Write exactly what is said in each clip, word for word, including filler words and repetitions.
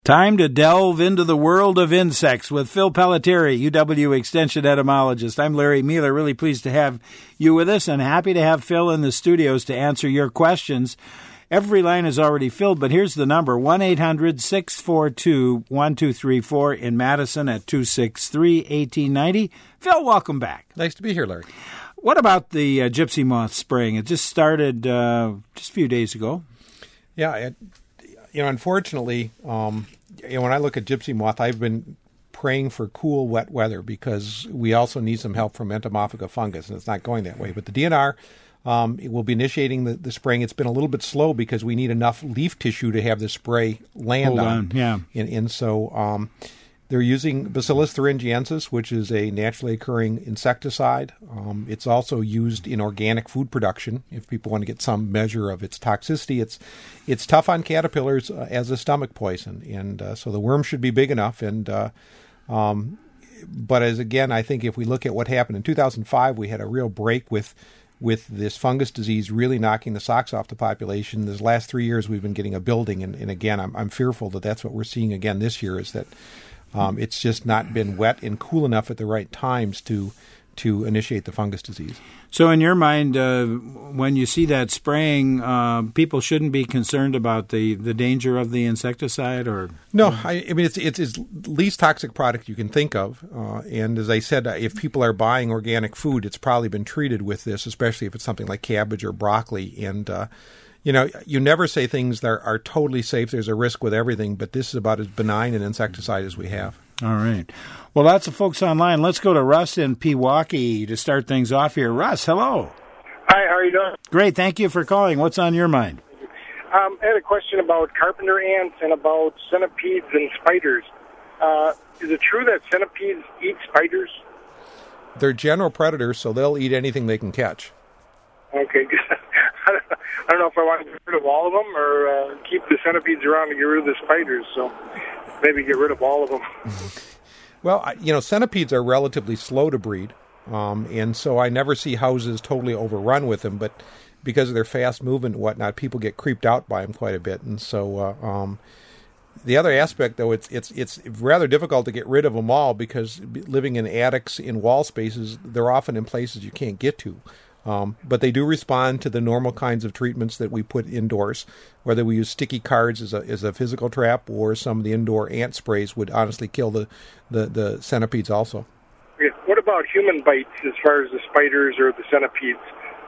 Time to delve into the world of insects with Phil Pelletieri, U W Extension entomologist. I'm Larry Mueller. Really pleased to have you with us and happy to have Phil in the studios to answer your questions. Every line is already filled, but here's the number, one eight hundred six four two one two three four in Madison at two six three one eight nine zero. Phil, welcome back. Nice to be here, Larry. What about the uh, gypsy moth spraying? It just started uh, just a few days ago. Yeah, it, you know, unfortunately, um, you know, when I look at gypsy moth, I've been praying for cool, wet weather because we also need some help from entomophaga fungus, and it's not going that way. But the D N R um, it will be initiating the, the spraying. It's been a little bit slow because we need enough leaf tissue to have the spray land Hold on. on. Yeah, and, and so um, they're using Bacillus thuringiensis, which is a naturally occurring insecticide. Um, it's also used in organic food production. If people want to get some measure of its toxicity, it's it's tough on caterpillars uh, as a stomach poison, and uh, so the worm should be big enough. And uh, um, but as again, I think if we look at what happened in two thousand five, we had a real break with with this fungus disease really knocking the socks off the population. This last three years, we've been getting a building, and, and again, I'm, I'm fearful that that's what we're seeing again this year. Is that Um, it's just not been wet and cool enough at the right times to to initiate the fungus disease. So in your mind, uh, when you see that spraying, uh, people shouldn't be concerned about the, the danger of the insecticide? Or No, I, I mean, it's, it's it's least toxic product you can think of. Uh, and as I said, if people are buying organic food, it's probably been treated with this, especially if it's something like cabbage or broccoli. And uh You know, you never say things that are, are totally safe. There's a risk with everything, but this is about as benign an insecticide as we have. All right. Well, lots of folks online. Let's go to Russ in Pewaukee to start things off here. Russ, hello. Hi, how are you doing? Great. Thank you for calling. What's on your mind? Um, I had a question about carpenter ants and about centipedes and spiders. Uh, is it true that centipedes eat spiders? They're general predators, so they'll eat anything they can catch. Okay, good. I don't know if I want to get rid of all of them or uh, keep the centipedes around to get rid of the spiders, so maybe get rid of all of them. Well, you know, centipedes are relatively slow to breed, um, and so I never see houses totally overrun with them, but because of their fast movement and whatnot, people get creeped out by them quite a bit. And so uh, um, the other aspect, though, it's it's it's rather difficult to get rid of them all because living in attics, in wall spaces, they're often in places you can't get to. Um, but they do respond to the normal kinds of treatments that we put indoors, whether we use sticky cards as a as a physical trap or some of the indoor ant sprays would honestly kill the, the, the centipedes also. Okay. What about human bites as far as the spiders or the centipedes?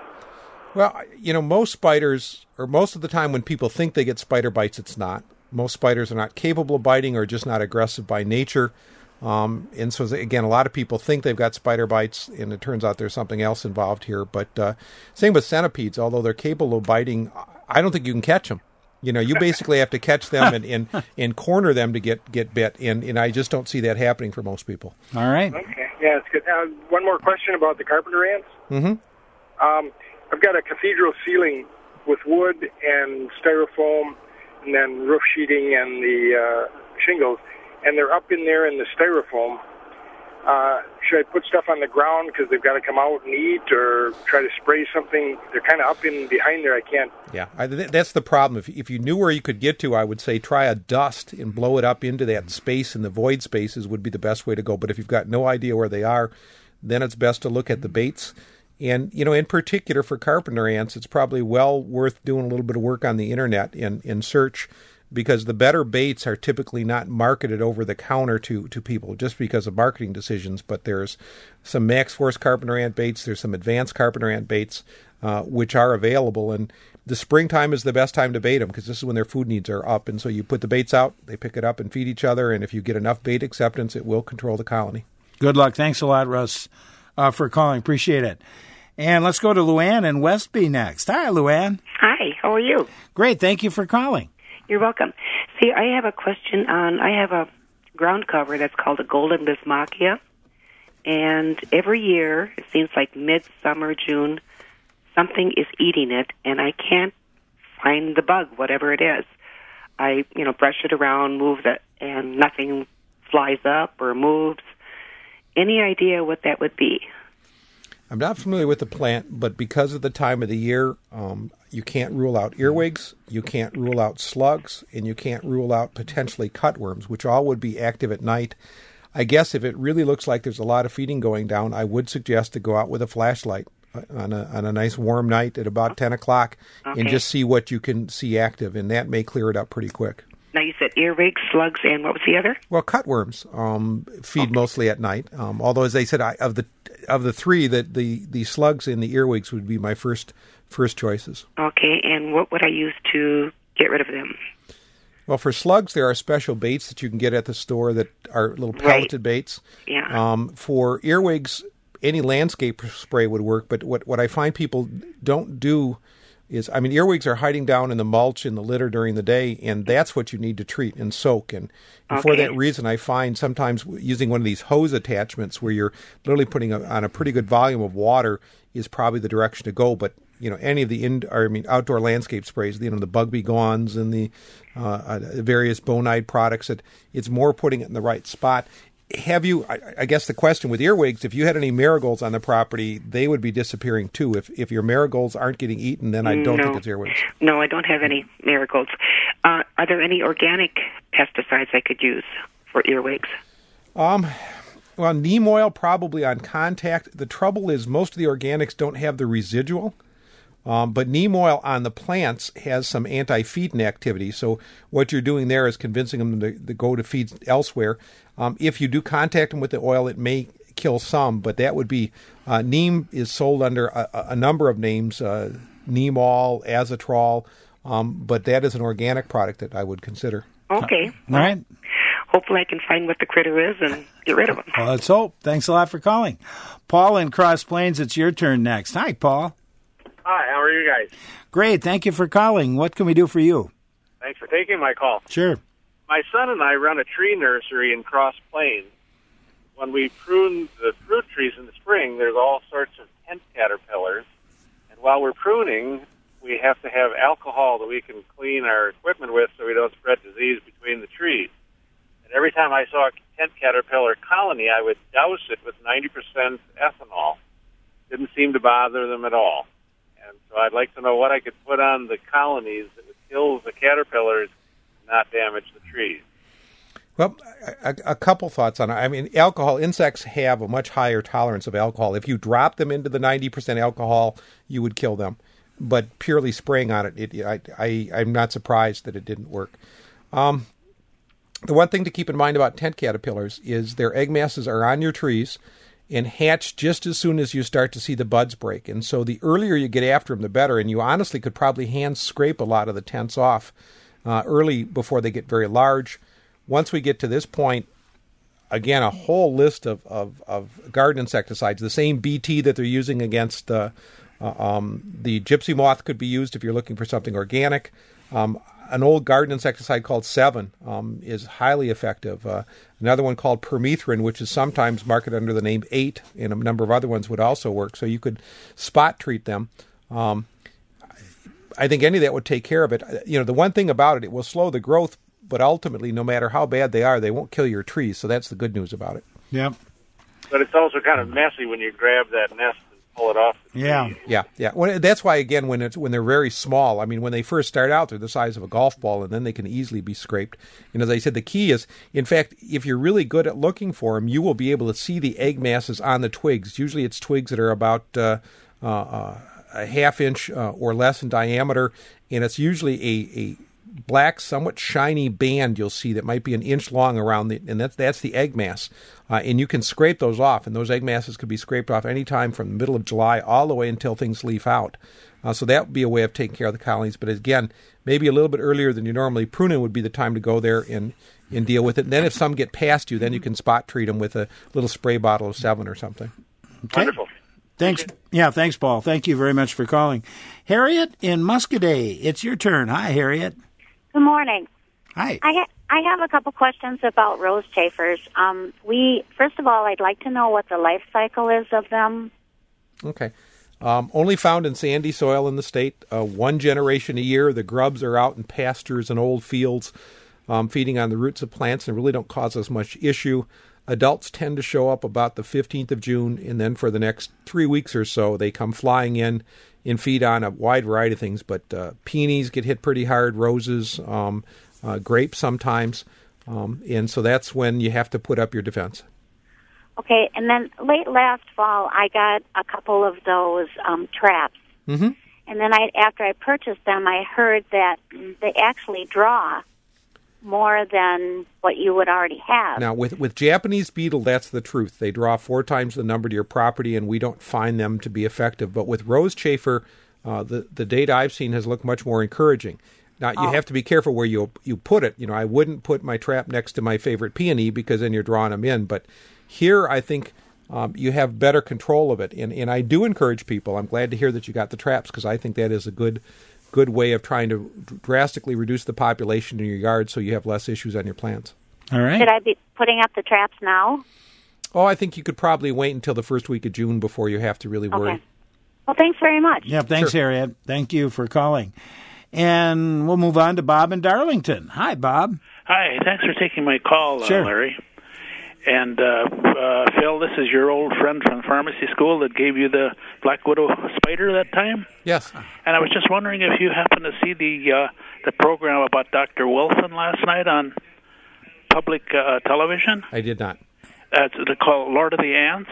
Well, you know, most spiders, or most of the time when people think they get spider bites, it's not. Most spiders are not capable of biting or just not aggressive by nature. Um, and so, again, a lot of people think they've got spider bites, and it turns out there's something else involved here. But uh, same with centipedes, although they're capable of biting, I don't think you can catch them. You know, you basically have to catch them and, and, and corner them to get, get bit, and, and I just don't see that happening for most people. All right. Okay, yeah, it's good. Uh, one more question about the carpenter ants. Mm-hmm. Um, I've got a cathedral ceiling with wood and styrofoam and then roof sheeting and the uh, shingles. And they're up in there in the styrofoam. Uh, should I put stuff on the ground because they've got to come out and eat, or try to spray something? They're kind of up in behind there. I can't. Yeah, I, th- that's the problem. If if you knew where you could get to, I would say try a dust and blow it up into that space, and the void spaces would be the best way to go. But if you've got no idea where they are, then it's best to look at the baits. And, you know, in particular for carpenter ants, it's probably well worth doing a little bit of work on the internet and, and search, because the better baits are typically not marketed over the counter to, to people just because of marketing decisions. But there's some Max Force carpenter ant baits, there's some advanced carpenter ant baits, uh, which are available. And the springtime is the best time to bait them because this is when their food needs are up. And so you put the baits out, they pick it up and feed each other. And if you get enough bait acceptance, it will control the colony. Good luck. Thanks a lot, Russ, uh, for calling. Appreciate it. And let's go to Luann in Westby next. Hi, Luann. Hi, how are you? Great. Thank you for calling. You're welcome. See, I have a question on, I have a ground cover that's called a golden bismachia, and every year, it seems like midsummer, June, something is eating it, and I can't find the bug, whatever it is. I, you know, brush it around, move it, and nothing flies up or moves. Any idea what that would be? I'm not familiar with the plant, but because of the time of the year, um, you can't rule out earwigs, you can't rule out slugs, and you can't rule out potentially cutworms, which all would be active at night. I guess if it really looks like there's a lot of feeding going down, I would suggest to go out with a flashlight on a on a nice warm night at about ten o'clock Okay. and just see what you can see active, and that may clear it up pretty quick. Now you said earwigs, slugs, and what was the other? Well, cutworms um, feed okay. mostly at night. Um, although, as I said, I, of the of the three, that the, the slugs and the earwigs would be my first first choices. Okay, and what would I use to get rid of them? Well, for slugs, there are special baits that you can get at the store that are little pelleted right. baits. Yeah. Um, for earwigs, any landscape spray would work. But what what I find people don't do is, I mean, earwigs are hiding down in the mulch in the litter during the day, and that's what you need to treat and soak. And, and okay. for that reason, I find sometimes using one of these hose attachments where you're literally putting a, on a pretty good volume of water is probably the direction to go. But, you know, any of the in, or, I mean, outdoor landscape sprays, you know, the Bug Be Gones and the uh, various Bonide products, it, it's more putting it in the right spot. Have you, I, I guess the question with earwigs, if you had any marigolds on the property, they would be disappearing too. If if your marigolds aren't getting eaten, then I don't no. think it's earwigs. No, I don't have any marigolds. Uh, are there any organic pesticides I could use for earwigs? Um, well, neem oil probably on contact. The trouble is most of the organics don't have the residual. Um, but neem oil on the plants has some anti-feeding activity. So what you're doing there is convincing them to, to go to feed elsewhere. Um, if you do contact them with the oil, it may kill some, but that would be uh, neem is sold under a, a number of names, uh, Neemol, Azatrol, um, but that is an organic product that I would consider. Okay. All right. Hopefully I can find what the critter is and get rid of him. Well, let's hope. Thanks a lot for calling. Paul in Cross Plains, it's your turn next. Hi, Paul. Hi, how are you guys? Great. Thank you for calling. What can we do for you? Thanks for taking my call. Sure. My son and I run a tree nursery in Cross Plains. When we prune the fruit trees in the spring, there's all sorts of tent caterpillars. And while we're pruning, we have to have alcohol that we can clean our equipment with so we don't spread disease between the trees. And every time I saw a tent caterpillar colony, I would douse it with ninety percent ethanol. Didn't seem to bother them at all. And so I'd like to know what I could put on the colonies that would kill the caterpillars and not damage the trees. Well, a, a couple thoughts on it. I mean, alcohol, insects have a much higher tolerance of alcohol. If you drop them into the ninety percent alcohol, you would kill them. But purely spraying on it, it I, I, I'm not surprised that it didn't work. Um, the one thing to keep in mind about tent caterpillars is their egg masses are on your trees and hatch just as soon as you start to see the buds break. And so the earlier you get after them, the better. And you honestly could probably hand scrape a lot of the tents off uh, early before they get very large. Once we get to this point, again, a whole list of, of, of garden insecticides, the same B T that they're using against uh, uh, um, the gypsy moth could be used if you're looking for something organic. Um, an old garden insecticide called Sevin um, is highly effective. Uh, another one called permethrin, which is sometimes marketed under the name eight, and a number of other ones would also work. So you could spot treat them. Um, I think any of that would take care of it. You know, the one thing about it, it will slow the growth, but ultimately, no matter how bad they are, they won't kill your trees. So that's the good news about it. Yeah. But it's also kind of messy when you grab that nest and pull it off the tree. Yeah. Yeah, yeah. Well, that's why, again, when it's when they're very small, I mean, when they first start out, they're the size of a golf ball, and then they can easily be scraped. And as I said, the key is, in fact, if you're really good at looking for them, you will be able to see the egg masses on the twigs. Usually it's twigs that are about uh, uh, uh, a half inch uh, or less in diameter, and it's usually a, a black, somewhat shiny band you'll see that might be an inch long around the, and that's that's the egg mass. Uh, and you can scrape those off, and those egg masses could be scraped off any time from the middle of July all the way until things leaf out. Uh, so that would be a way of taking care of the colonies. But again, maybe a little bit earlier than you normally prune it would be the time to go there and, and deal with it. And then if some get past you, then you can spot treat them with a little spray bottle of Sevin or something. Okay. Wonderful. Thanks. Yeah, thanks, Paul. Thank you very much for calling. Harriet in Muscoday, it's your turn. Hi, Harriet. Good morning. Hi. I ha- I have a couple questions about rose chafers. Um, we first of all, I'd like to know what the life cycle is of them. Okay. Um, only found in sandy soil in the state. Uh, one generation a year. The grubs are out in pastures and old fields, um, feeding on the roots of plants, and really don't cause us much issue. Adults tend to show up about the fifteenth of June, and then for the next three weeks or so, they come flying in and feed on a wide variety of things. But uh, peonies get hit pretty hard, roses, um, uh, grapes sometimes. Um, and so that's when you have to put up your defense. Okay, and then late last fall, I got a couple of those um, traps. Mm-hmm. And then I, after I purchased them, I heard that they actually draw more than what you would already have. Now, with, with Japanese beetle, that's the truth. They draw four times the number to your property, and we don't find them to be effective. But with rose chafer, uh, the, the data I've seen has looked much more encouraging. Now, you oh. have to be careful where you you put it. You know, I wouldn't put my trap next to my favorite peony because then you're drawing them in. But here, I think um, you have better control of it. And, and I do encourage people. I'm glad to hear that you got the traps because I think that is a good good way of trying to drastically reduce the population in your yard so you have less issues on your plants. All right. Should I be putting up the traps now? Oh, I think you could probably wait until the first week of June before you have to really worry. Okay. Well, thanks very much. Yeah, thanks, Sure. Harriet. Thank you for calling. And we'll move on to Bob in Darlington. Hi, Bob. Hi, thanks for taking my call, Sure. uh, Larry. And, uh, uh, Phil, this is your old friend from pharmacy school that gave you the Black Widow spider that time? Yes. And I was just wondering if you happened to see the uh, the program about Doctor Wilson last night on public uh, television. I did not. Uh, it's called Lord of the Ants.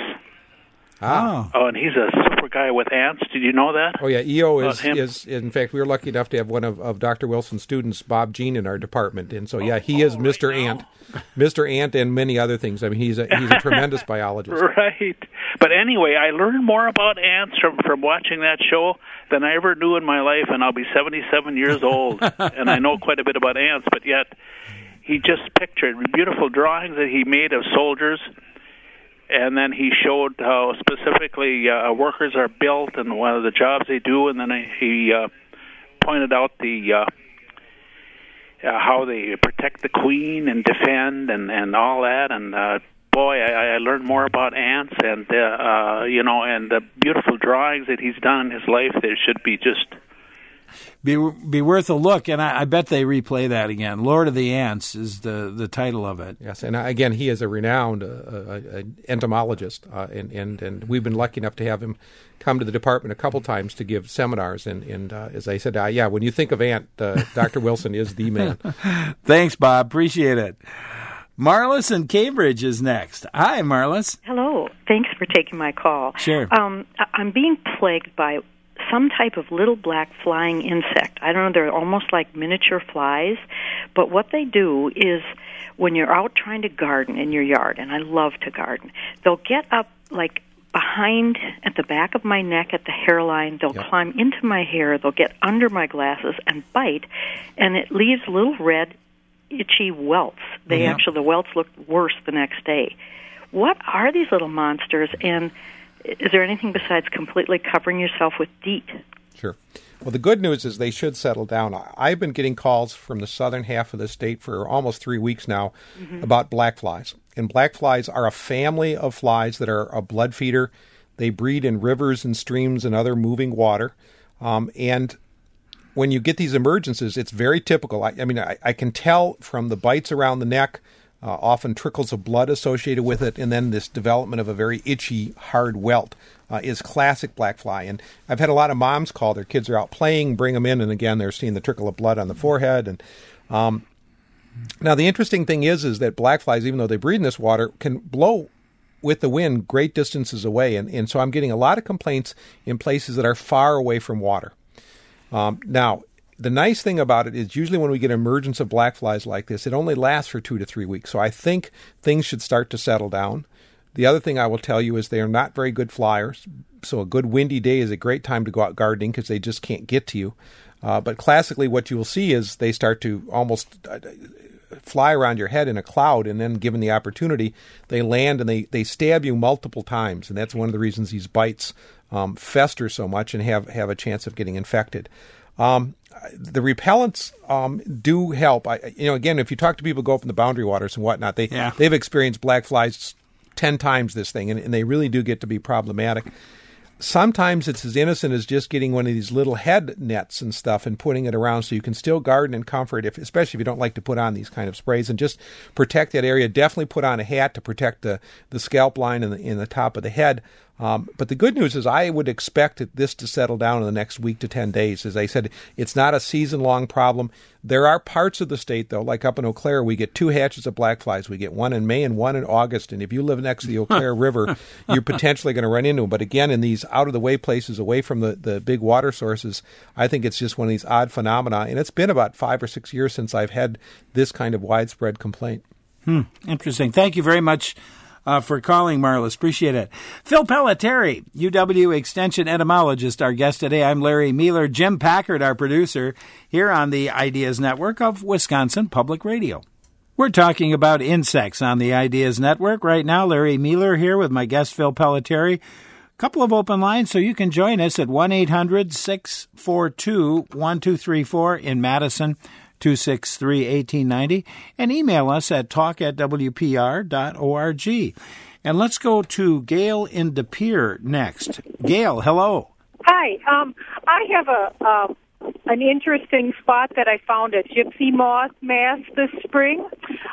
Ah. Oh, and he's a super guy with ants. Did you know that? Oh, yeah. E O is, About him? is, in fact, we were lucky enough to have one of, of Doctor Wilson's students, Bob Jean, in our department. And so, yeah, he is Mister right Ant. Mister Ant and many other things. I mean, he's a, he's a tremendous biologist. Right. But anyway, I learned more about ants from, from watching that show than I ever knew in my life, and I'll be seventy-seven years old, and I know quite a bit about ants, but yet he just pictured beautiful drawings that he made of soldiers, and then he showed how specifically uh, workers are built and one of the jobs they do, and then he uh, pointed out the uh, uh, how they protect the queen and defend and, and all that, and uh, boy, I, I learned more about ants, and uh, uh, you know, and the beautiful drawings that he's done in his life. There should be just Be be worth a look, and I, I bet they replay that again. Lord of the Ants is the, the title of it. Yes, and uh, again, he is a renowned uh, uh, entomologist, uh, and, and, and we've been lucky enough to have him come to the department a couple times to give seminars. And, and uh, as I said, uh, yeah, when you think of ant, uh, Doctor Wilson is the man. Thanks, Bob. Appreciate it. Marlis in Cambridge is next. Hi, Marlis. Hello. Thanks for taking my call. Sure. Um, I- I'm being plagued by some type of little black flying insect. I don't know, they're almost like miniature flies, but what they do is when you're out trying to garden in your yard, and I love to garden, they'll get up like behind at the back of my neck at the hairline, they'll Yep. climb into my hair, they'll get under my glasses and bite, and it leaves little red itchy welts. They Yeah. actually, the welts look worse the next day. What are these little monsters, and is there anything besides completely covering yourself with DEET? Sure. Well, the good news is they should settle down. I- I've been getting calls from the southern half of the state for almost three weeks now Mm-hmm. about black flies. And black flies are a family of flies that are a blood feeder. They breed in rivers and streams and other moving water. Um, and when you get these emergencies, it's very typical. I, I mean, I, I can tell from the bites around the neck, uh, often trickles of blood associated with it, and then this development of a very itchy, hard welt uh, is classic black fly. And I've had a lot of moms call. Their kids are out playing, bring them in, and again, they're seeing the trickle of blood on the forehead. And um, now the interesting thing is, is that black flies, even though they breed in this water, can blow with the wind great distances away. And, and so I'm getting a lot of complaints in places that are far away from water. Um, now, the nice thing about it is usually when we get an emergence of black flies like this, it only lasts for two to three weeks. So I think things should start to settle down. The other thing I will tell you is they are not very good flyers. So a good windy day is a great time to go out gardening because they just can't get to you. Uh, but classically what you will see is they start to almost uh, fly around your head in a cloud, and then given the opportunity, they land and they, they stab you multiple times. And that's one of the reasons these bites um, fester so much and have, have a chance of getting infected. Um, the repellents um, do help. I, you know, again, if you talk to people who go up in the boundary waters and whatnot, they, Yeah. they've experienced black flies ten times this thing, and, and they really do get to be problematic. Sometimes it's as innocent as just getting one of these little head nets and stuff and putting it around so you can still garden in comfort, if, especially if you don't like to put on these kind of sprays, and just protect that area. Definitely put on a hat to protect the, the scalp line and the, in the top of the head. Um, but the good news is I would expect this to settle down in the next week to ten days. As I said, it's not a season-long problem. There are parts of the state, though, like up in Eau Claire, we get two hatches of black flies. We get one in May and one in August. And if you live next to the Eau Claire River, you're potentially going to run into them. But again, in these out-of-the-way places, away from the, the big water sources, I think it's just one of these odd phenomena. And it's been about five or six years since I've had this kind of widespread complaint. Hmm. Interesting. Thank you very much Uh, for calling, Marlis. Appreciate it. Phil Pelletieri, U W Extension entomologist, our guest today. I'm Larry Mueller. Jim Packard, our producer, here on the Ideas Network of Wisconsin Public Radio. We're talking about insects on the Ideas Network. Right now, Larry Mueller here with my guest, Phil Pelletieri. A couple of open lines, so you can join us at one eight hundred six four two one two three four in Madison, two six three, one eight nine zero, and email us at talk at w p r dot org. And let's go to Gail in De Pere next. Gail, hello. Hi. Um, I have a uh, an interesting spot that I found a gypsy moth mass this spring.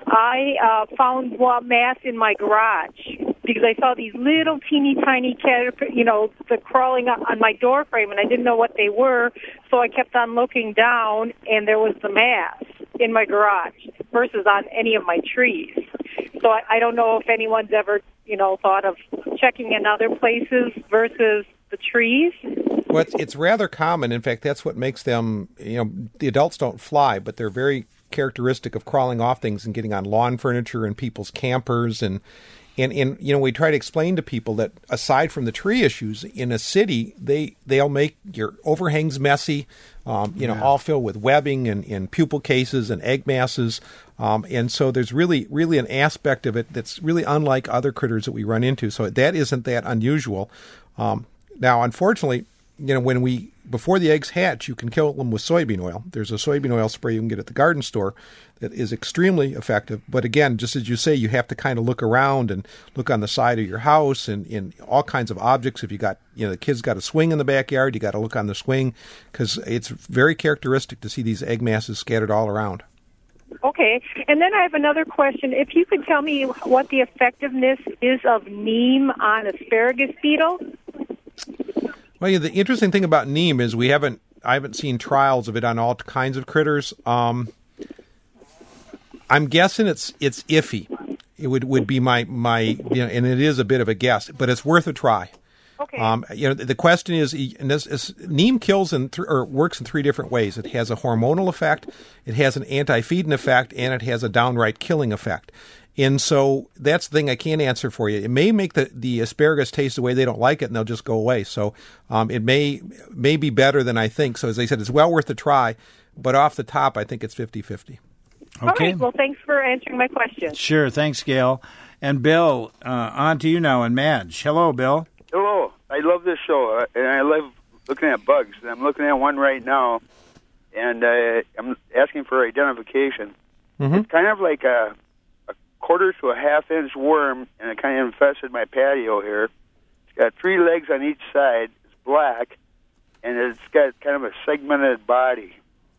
I uh, found one mass in my garage because I saw these little teeny tiny caterpillars, you know, the crawling on my door frame, and I didn't know what they were, so I kept on looking down, and there was the mass in my garage versus on any of my trees. So I, I don't know if anyone's ever, you know, thought of checking in other places versus the trees. Well, it's, it's rather common. In fact, that's what makes them, you know, the adults don't fly, but they're very characteristic of crawling off things and getting on lawn furniture and people's campers. And, and, and you know, we try to explain to people that aside from the tree issues, in a city, they, they'll make your overhangs messy, um, you know, Yeah. all filled with webbing and, and pupal cases and egg masses. Um, and so there's really, really an aspect of it that's really unlike other critters that we run into. So that isn't that unusual. Um, now, unfortunately, you know, when we, before the eggs hatch, you can kill them with soybean oil. There's a soybean oil spray you can get at the garden store that is extremely effective. But again, just as you say, you have to kind of look around and look on the side of your house and in all kinds of objects. If you got, you know, the kids got a swing in the backyard, you got to look on the swing because it's very characteristic to see these egg masses scattered all around. Okay. And then I have another question. If you could tell me what the effectiveness is of neem on asparagus beetle? Well, yeah, the interesting thing about neem is we haven't, I haven't seen trials of it on all kinds of critters. Um, I'm guessing it's it's iffy. It would, would be my, my, you know, and it is a bit of a guess, but it's worth a try. Okay. Um, you know, the question is, and this, this, neem kills in th- or works in three different ways. It has a hormonal effect, it has an anti-feeding effect, and it has a downright killing effect. And so that's the thing I can't answer for you. It may make the, the asparagus taste the way they don't like it, and they'll just go away. So um, it may may be better than I think. So as I said, it's well worth a try. But off the top, I think it's fifty-fifty. Okay. All right. Well, thanks for answering my question. Sure. Thanks, Gail. And Bill, uh, on to you now and Madge. Hello, Bill. Hello. I love this show, uh, and I love looking at bugs. And I'm looking at one right now, and uh, I'm asking for identification. Mm-hmm. It's kind of like a, a quarter to a half-inch worm, and it kind of infested my patio here. It's got three legs on each side. It's black, and it's got kind of a segmented body.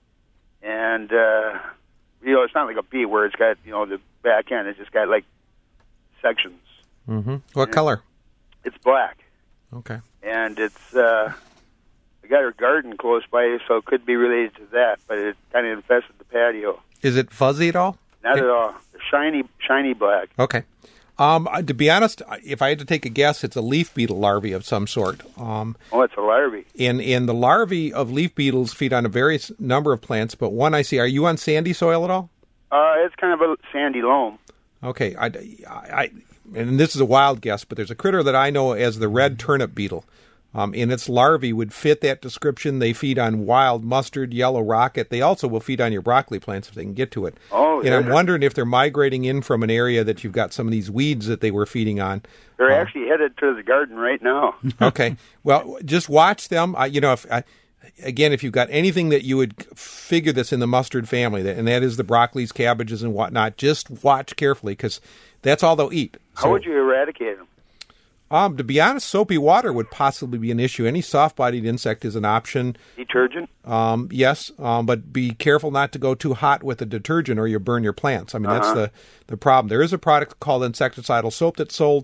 And, uh, you know, it's not like a bee where it's got, you know, the back end. It's just got, like, sections. Mm-hmm. What and color? It's black. Okay. And it's, uh, I got her garden close by, so it could be related to that, but it kind of infested the patio. Is it fuzzy at all? Not it, at all. Shiny, shiny black. Okay. Um, to be honest, if I had to take a guess, it's a leaf beetle larvae of some sort. Um, oh, it's a larvae. And, and the larvae of leaf beetles feed on a various number of plants, but one I see, are you on sandy soil at all? Uh, it's kind of a sandy loam. Okay. I, I, and this is a wild guess, but there's a critter that I know as the red turnip beetle. Um, and its larvae would fit that description. They feed on wild mustard, yellow rocket. They also will feed on your broccoli plants if they can get to it. Oh, and yeah. I'm wondering if they're migrating in from an area that you've got some of these weeds that they were feeding on. They're uh, actually headed to the garden right now. Okay. Well, just watch them. I, you know, if I, again, if you've got anything that you would figure that's in the mustard family, and that is the broccolis, cabbages, and whatnot, just watch carefully because that's all they'll eat. So, how would you eradicate them? Um, to be honest, soapy water would possibly be an issue. Any soft-bodied insect is an option. Detergent? Um, yes, um, but be careful not to go too hot with the detergent or you burn your plants. I mean, uh-huh. that's the, the problem. There is a product called insecticidal soap that's sold.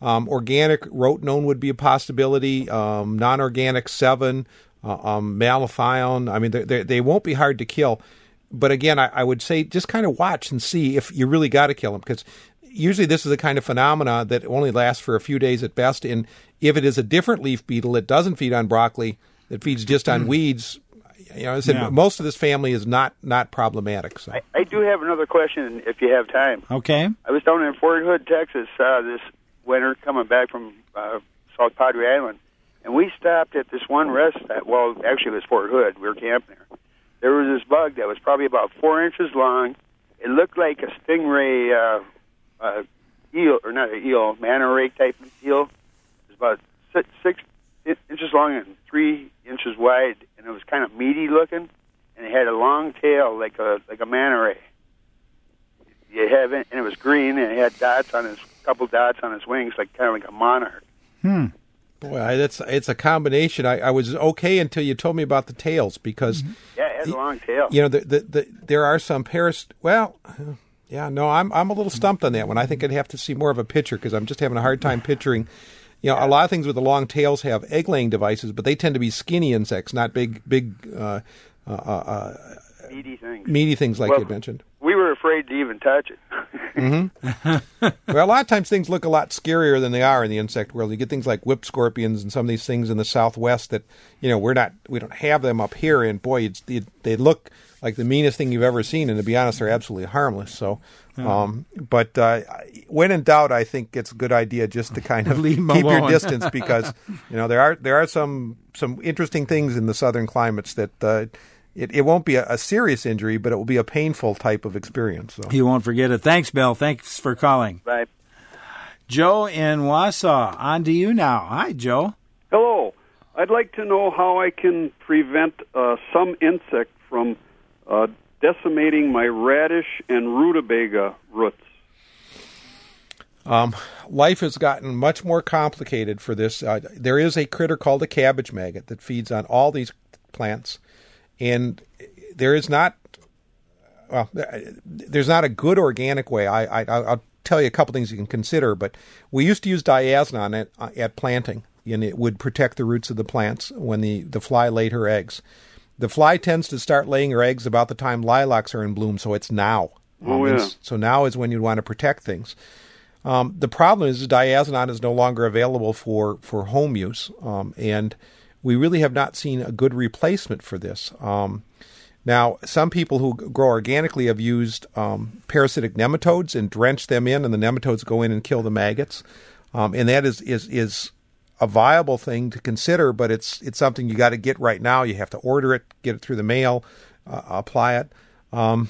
Um, organic rotenone would be a possibility. Um, non-organic seven, uh, um, malathion. I mean, they, they they won't be hard to kill. But again, I, I would say just kind of watch and see if you really got to kill them, because usually this is the kind of phenomena that only lasts for a few days at best. And if it is a different leaf beetle that doesn't feed on broccoli, that feeds just on mm. weeds, you know, I said yeah. most of this family is not not problematic. So I, I do have another question if you have time. Okay. I was down in Fort Hood, Texas, uh, this winter coming back from uh, South Padre Island, and we stopped at this one rest stop. Well, actually, it was Fort Hood. We were camping there. There was this bug that was probably about four inches long. It looked like a stingray uh, uh, eel, or not an eel, manta ray type of eel. It was about six, six inches long and three inches wide, and it was kind of meaty looking, and it had a long tail like a like a manta ray. You have it, and it was green, and it had dots on his couple dots on his wings, like kind of like a monarch. Hmm. Boy, I, that's it's a combination. I, I was okay until you told me about the tails, because mm-hmm. yeah, it has a long tail. You know, the, the, the, there are some paras. Well, yeah, no, I'm I'm a little stumped on that one. I think I'd have to see more of a picture, because I'm just having a hard time picturing. You know, yeah. a lot of things with the long tails have egg-laying devices, but they tend to be skinny insects, not big, big, uh, uh, uh, meaty things. Meaty things like well, you mentioned. We were afraid to even touch it. mm-hmm. Well, a lot of times things look a lot scarier than they are in the insect world. You get things like whip scorpions and some of these things in the Southwest that, you know, we're not, we don't have them up here. And boy, it's, it, they look like the meanest thing you've ever seen. And to be honest, they're absolutely harmless. So, um, but uh, when in doubt, I think it's a good idea just to kind of keep alone. your distance, because, you know, there are there are some some interesting things in the southern climates that. Uh, It, it won't be a, a serious injury, but it will be a painful type of experience. So. You won't forget it. Thanks, Bill. Thanks for calling. Bye. Joe in Wausau, on to you now. Hi, Joe. Hello. I'd like to know how I can prevent uh, some insect from uh, decimating my radish and rutabaga roots. Um, life has gotten much more complicated for this. Uh, there is a critter called a cabbage maggot that feeds on all these plants. And there is not, well, there's not a good organic way. I, I, I'll tell you a couple things you can consider, but we used to use diazinon at, at planting, and it would protect the roots of the plants when the, the fly laid her eggs. The fly tends to start laying her eggs about the time lilacs are in bloom, so it's now. Oh, um, yeah. So now is when you'd want to protect things. Um, the problem is diazinon is no longer available for, for home use, um, and we really have not seen a good replacement for this. Um, now, some people who grow organically have used um, parasitic nematodes and drenched them in, and the nematodes go in and kill the maggots. Um, and that is, is is a viable thing to consider, but it's it's something you got to get right now. You have to order it, get it through the mail, uh, apply it. Um,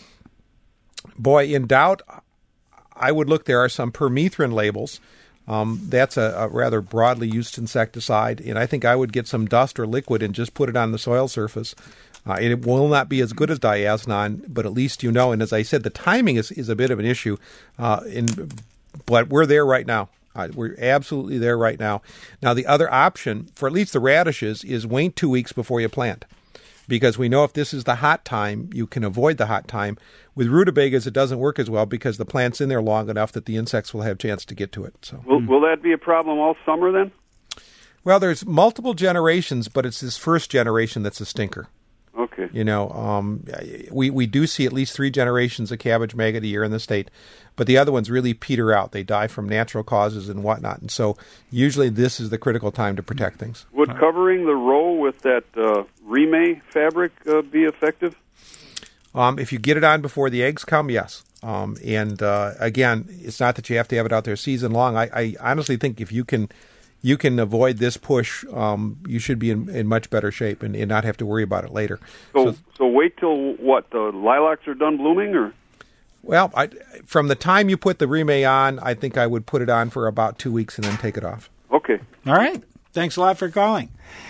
boy, in doubt, I would look. There are some permethrin labels. Um, that's a, a rather broadly used insecticide, and I think I would get some dust or liquid and just put it on the soil surface. Uh, it will not be as good as diazinon, but at least you know. And as I said, the timing is, is a bit of an issue, uh, in, but we're there right now. Uh, we're absolutely there right now. Now, the other option for at least the radishes is wait two weeks before you plant, because we know if this is the hot time, you can avoid the hot time. With rutabagas, it doesn't work as well because the plant's in there long enough that the insects will have a chance to get to it. So, will, will that be a problem all summer then? Well, there's multiple generations, but it's this first generation that's a stinker. Okay. You know, um, we, we do see at least three generations of cabbage maggot a year in the state, but the other ones really peter out. They die from natural causes and whatnot. And so usually this is the critical time to protect things. Would covering the row with that uh, Rime fabric uh, be effective? Um, if you get it on before the eggs come, yes. Um, and uh, again, it's not that you have to have it out there season long. I, I honestly think if you can you can avoid this push, um, you should be in, in much better shape and, and not have to worry about it later. So, so, so wait till what, the lilacs are done blooming, or? Well, I, from the time you put the Rime on, I think I would put it on for about two weeks and then take it off. Okay. All right. Thanks a lot for calling.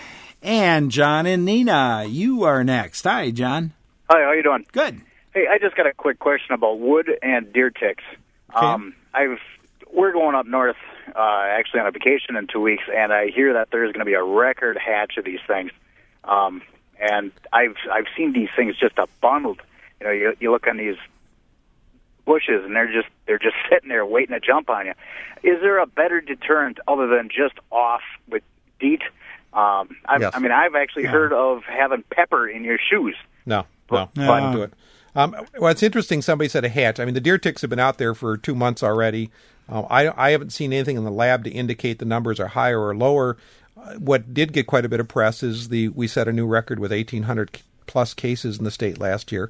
And John and Nina, you are next. Hi, John. Hi, how you doing? Good. Hey, I just got a quick question about wood and deer ticks. Okay. Um, I've we're going up north, uh, actually on a vacation in two weeks, and I hear that there's going to be a record hatch of these things. Um, and I've I've seen these things just a bundled. You know, you, you look on these bushes, and they're just they're just sitting there waiting to jump on you. Is there a better deterrent other than just off with DEET? Um, I've, Yes. I mean, I've actually Yeah. heard of having pepper in your shoes. No, no, But- I didn't do it. Um, well, it's interesting. Somebody said a hatch. I mean, the deer ticks have been out there for two months already. Uh, I, I haven't seen anything in the lab to indicate the numbers are higher or lower. Uh, what did get quite a bit of press is the we set a new record with eighteen hundred plus cases in the state last year.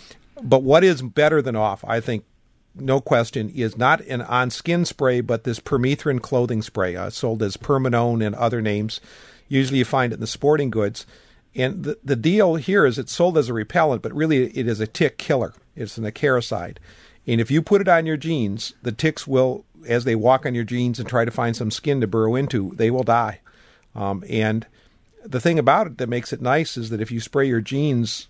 But what is better than off, I think, no question, is not an on-skin spray, but this permethrin clothing spray, uh, sold as Permanone and other names. Usually you find it in the sporting goods. And the, the deal here is it's sold as a repellent, but really it is a tick killer. It's an acaricide. And if you put it on your jeans, the ticks will, as they walk on your jeans and try to find some skin to burrow into, they will die. Um, and the thing about it that makes it nice is that if you spray your jeans,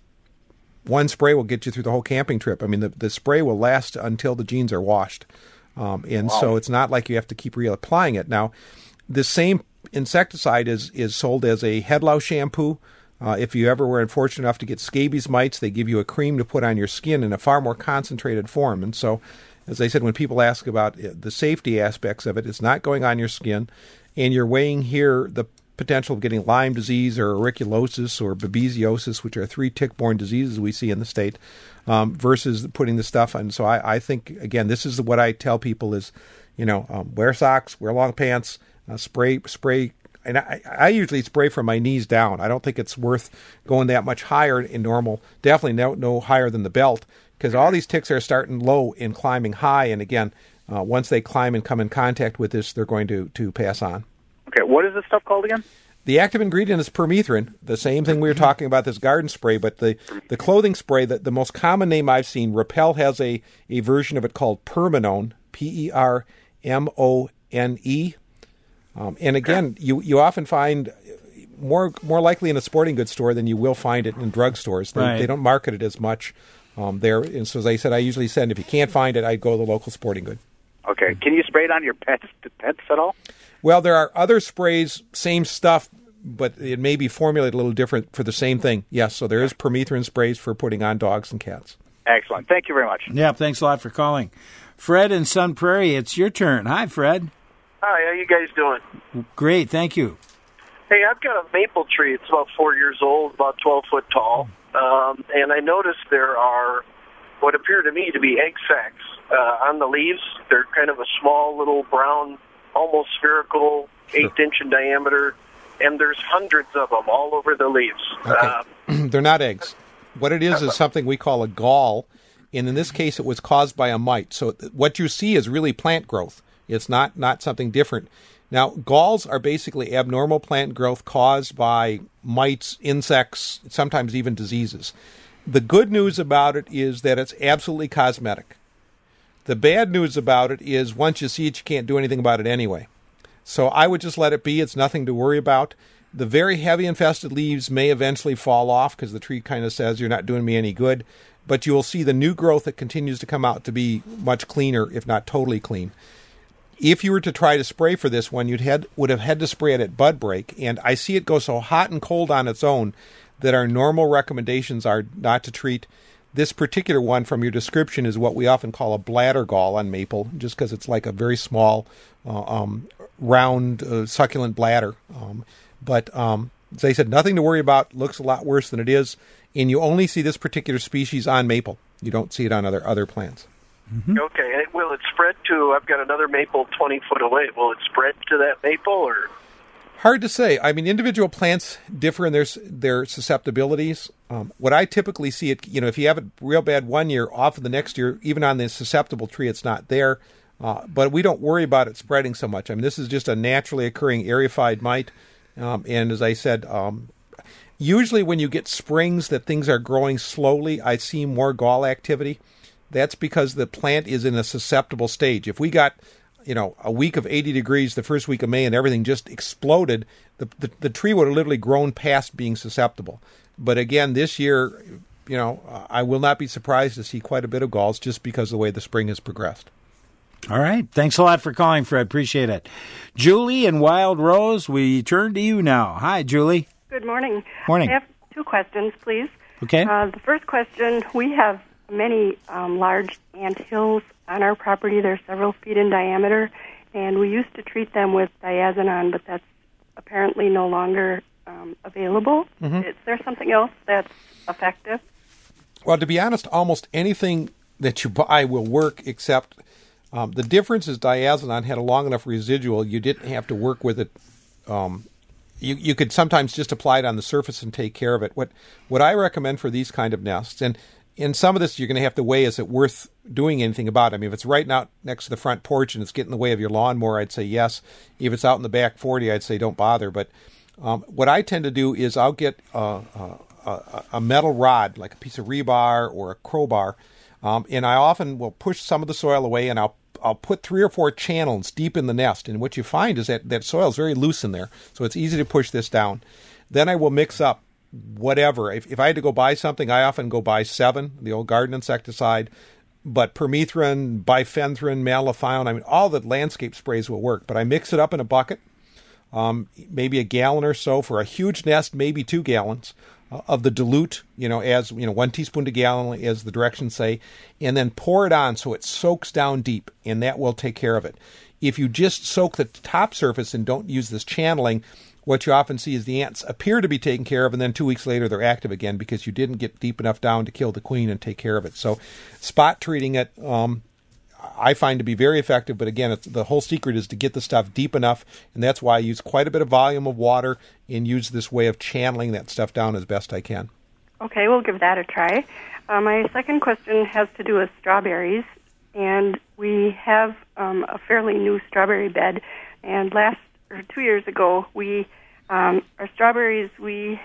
one spray will get you through the whole camping trip. I mean, the, the spray will last until the jeans are washed. Um, and Wow. so it's not like you have to keep reapplying it. Now, the same insecticide is, is sold as a head louse shampoo. Uh, if you ever were unfortunate enough to get scabies mites, they give you a cream to put on your skin in a far more concentrated form. And so, as I said, when people ask about the safety aspects of it, it's not going on your skin, and you're weighing here the potential of getting Lyme disease or auriculosis or babesiosis, which are three tick-borne diseases we see in the state, um, versus putting the stuff on. So I, I think, again, this is what I tell people is, you know, um, wear socks, wear long pants, uh, spray, spray. And I, I usually spray from my knees down. I don't think it's worth going that much higher in normal. Definitely no, no higher than the belt, because all these ticks are starting low and climbing high. And again, uh, once they climb and come in contact with this, they're going to, to pass on. Okay, what is this stuff called again? The active ingredient is permethrin, the same thing we were talking about, this garden spray, but the, the clothing spray, the, the most common name I've seen, Repel has a, a version of it called Permanone, P E R M O N E. Um, and again, you, you often find more more likely in a sporting goods store than you will find it in drugstores. They, Right. they don't market it as much um, there. And so as I said, I usually send, if you can't find it, I'd go to the local sporting good. Okay, can you spray it on your pets pets at all? Well, there are other sprays, same stuff, but it may be formulated a little different for the same thing. Yes, so there is permethrin sprays for putting on dogs and cats. Excellent. Thank you very much. Yeah, thanks a lot for calling. Fred in Sun Prairie, it's your turn. Hi, Fred. Hi, how you guys doing? Great, thank you. Hey, I've got a maple tree. It's about four years old, about twelve foot tall, um, and I noticed there are what appear to me to be egg sacs uh, on the leaves. They're kind of a small, little brown, almost spherical, eighth inch in diameter, and there's hundreds of them all over the leaves. Okay. Um, They're not eggs. What it is is something we call a gall, and in this case it was caused by a mite. So th- what you see is really plant growth. It's not, not something different. Now, galls are basically abnormal plant growth caused by mites, insects, sometimes even diseases. The good news about it is that it's absolutely cosmetic. The bad news about it is once you see it, you can't do anything about it anyway. So I would just let it be. It's nothing to worry about. The very heavy infested leaves may eventually fall off because the tree kind of says you're not doing me any good. But you will see the new growth that continues to come out to be much cleaner, if not totally clean. If you were to try to spray for this one, you'd had would have had to spray it at bud break. And I see it go so hot and cold on its own that our normal recommendations are not to treat. This particular one from your description is what we often call a bladder gall on maple, just because it's like a very small, uh, um, round, uh, succulent bladder. Um, but um, as I said, nothing to worry about. Looks a lot worse than it is. And you only see this particular species on maple. You don't see it on other other plants. Mm-hmm. Okay, and it, will it spread to, I've got another maple twenty foot away. Will it spread to that maple, or? Hard to say. I mean, individual plants differ in their their susceptibilities. Um, what I typically see, it, you know, if you have it real bad one year, off of the next year, even on the susceptible tree, it's not there. Uh, but we don't worry about it spreading so much. I mean, this is just a naturally occurring aerified mite. Um, and as I said, um, usually when you get springs that things are growing slowly, I see more gall activity. That's because the plant is in a susceptible stage. If we got, you know, a week of eighty degrees the first week of May and everything just exploded, the, the, the tree would have literally grown past being susceptible. But again, this year, you know, I will not be surprised to see quite a bit of galls just because of the way the spring has progressed. All right. Thanks a lot for calling, Fred. Appreciate it. Julie and Wild Rose, we turn to you now. Hi, Julie. Good morning. Morning. I have two questions, please. Okay. Uh, the first question, we have many um, large ant hills on our property. They're several feet in diameter, and we used to treat them with diazinon, but that's apparently no longer um, available. Mm-hmm. Is there something else that's effective? Well, to be honest, almost anything that you buy will work, except um, the difference is diazinon had a long enough residual. You didn't have to work with it. Um, you you could sometimes just apply it on the surface and take care of it. What what I recommend for these kind of nests, and in some of this you're going to have to weigh, is it worth doing anything about it? I mean, if it's right out next to the front porch and it's getting in the way of your lawnmower, I'd say yes. If it's out in the back forty, I'd say don't bother. But um, what I tend to do is I'll get uh, uh, A, a metal rod, like a piece of rebar or a crowbar, um, and I often will push some of the soil away, and I'll I'll put three or four channels deep in the nest. And what you find is that that soil is very loose in there, so it's easy to push this down. Then I will mix up whatever. If, if I had to go buy something, I often go buy Sevin, the old garden insecticide, but permethrin, bifenthrin, malathion, I mean, all the landscape sprays will work. But I mix it up in a bucket, um, maybe a gallon or so. For a huge nest, maybe two gallons. Of the dilute, you know, as, you know, one teaspoon to gallon, as the directions say, and then pour it on so it soaks down deep, and that will take care of it. If you just soak the top surface and don't use this channeling, what you often see is the ants appear to be taken care of, and then two weeks later they're active again because you didn't get deep enough down to kill the queen and take care of it. So spot treating it, um, I find to be very effective, but again, it's, the whole secret is to get the stuff deep enough, and that's why I use quite a bit of volume of water and use this way of channeling that stuff down as best I can. Okay, we'll give that a try. Uh, my second question has to do with strawberries, and we have um, a fairly new strawberry bed, and last or two years ago, we um, our strawberries, we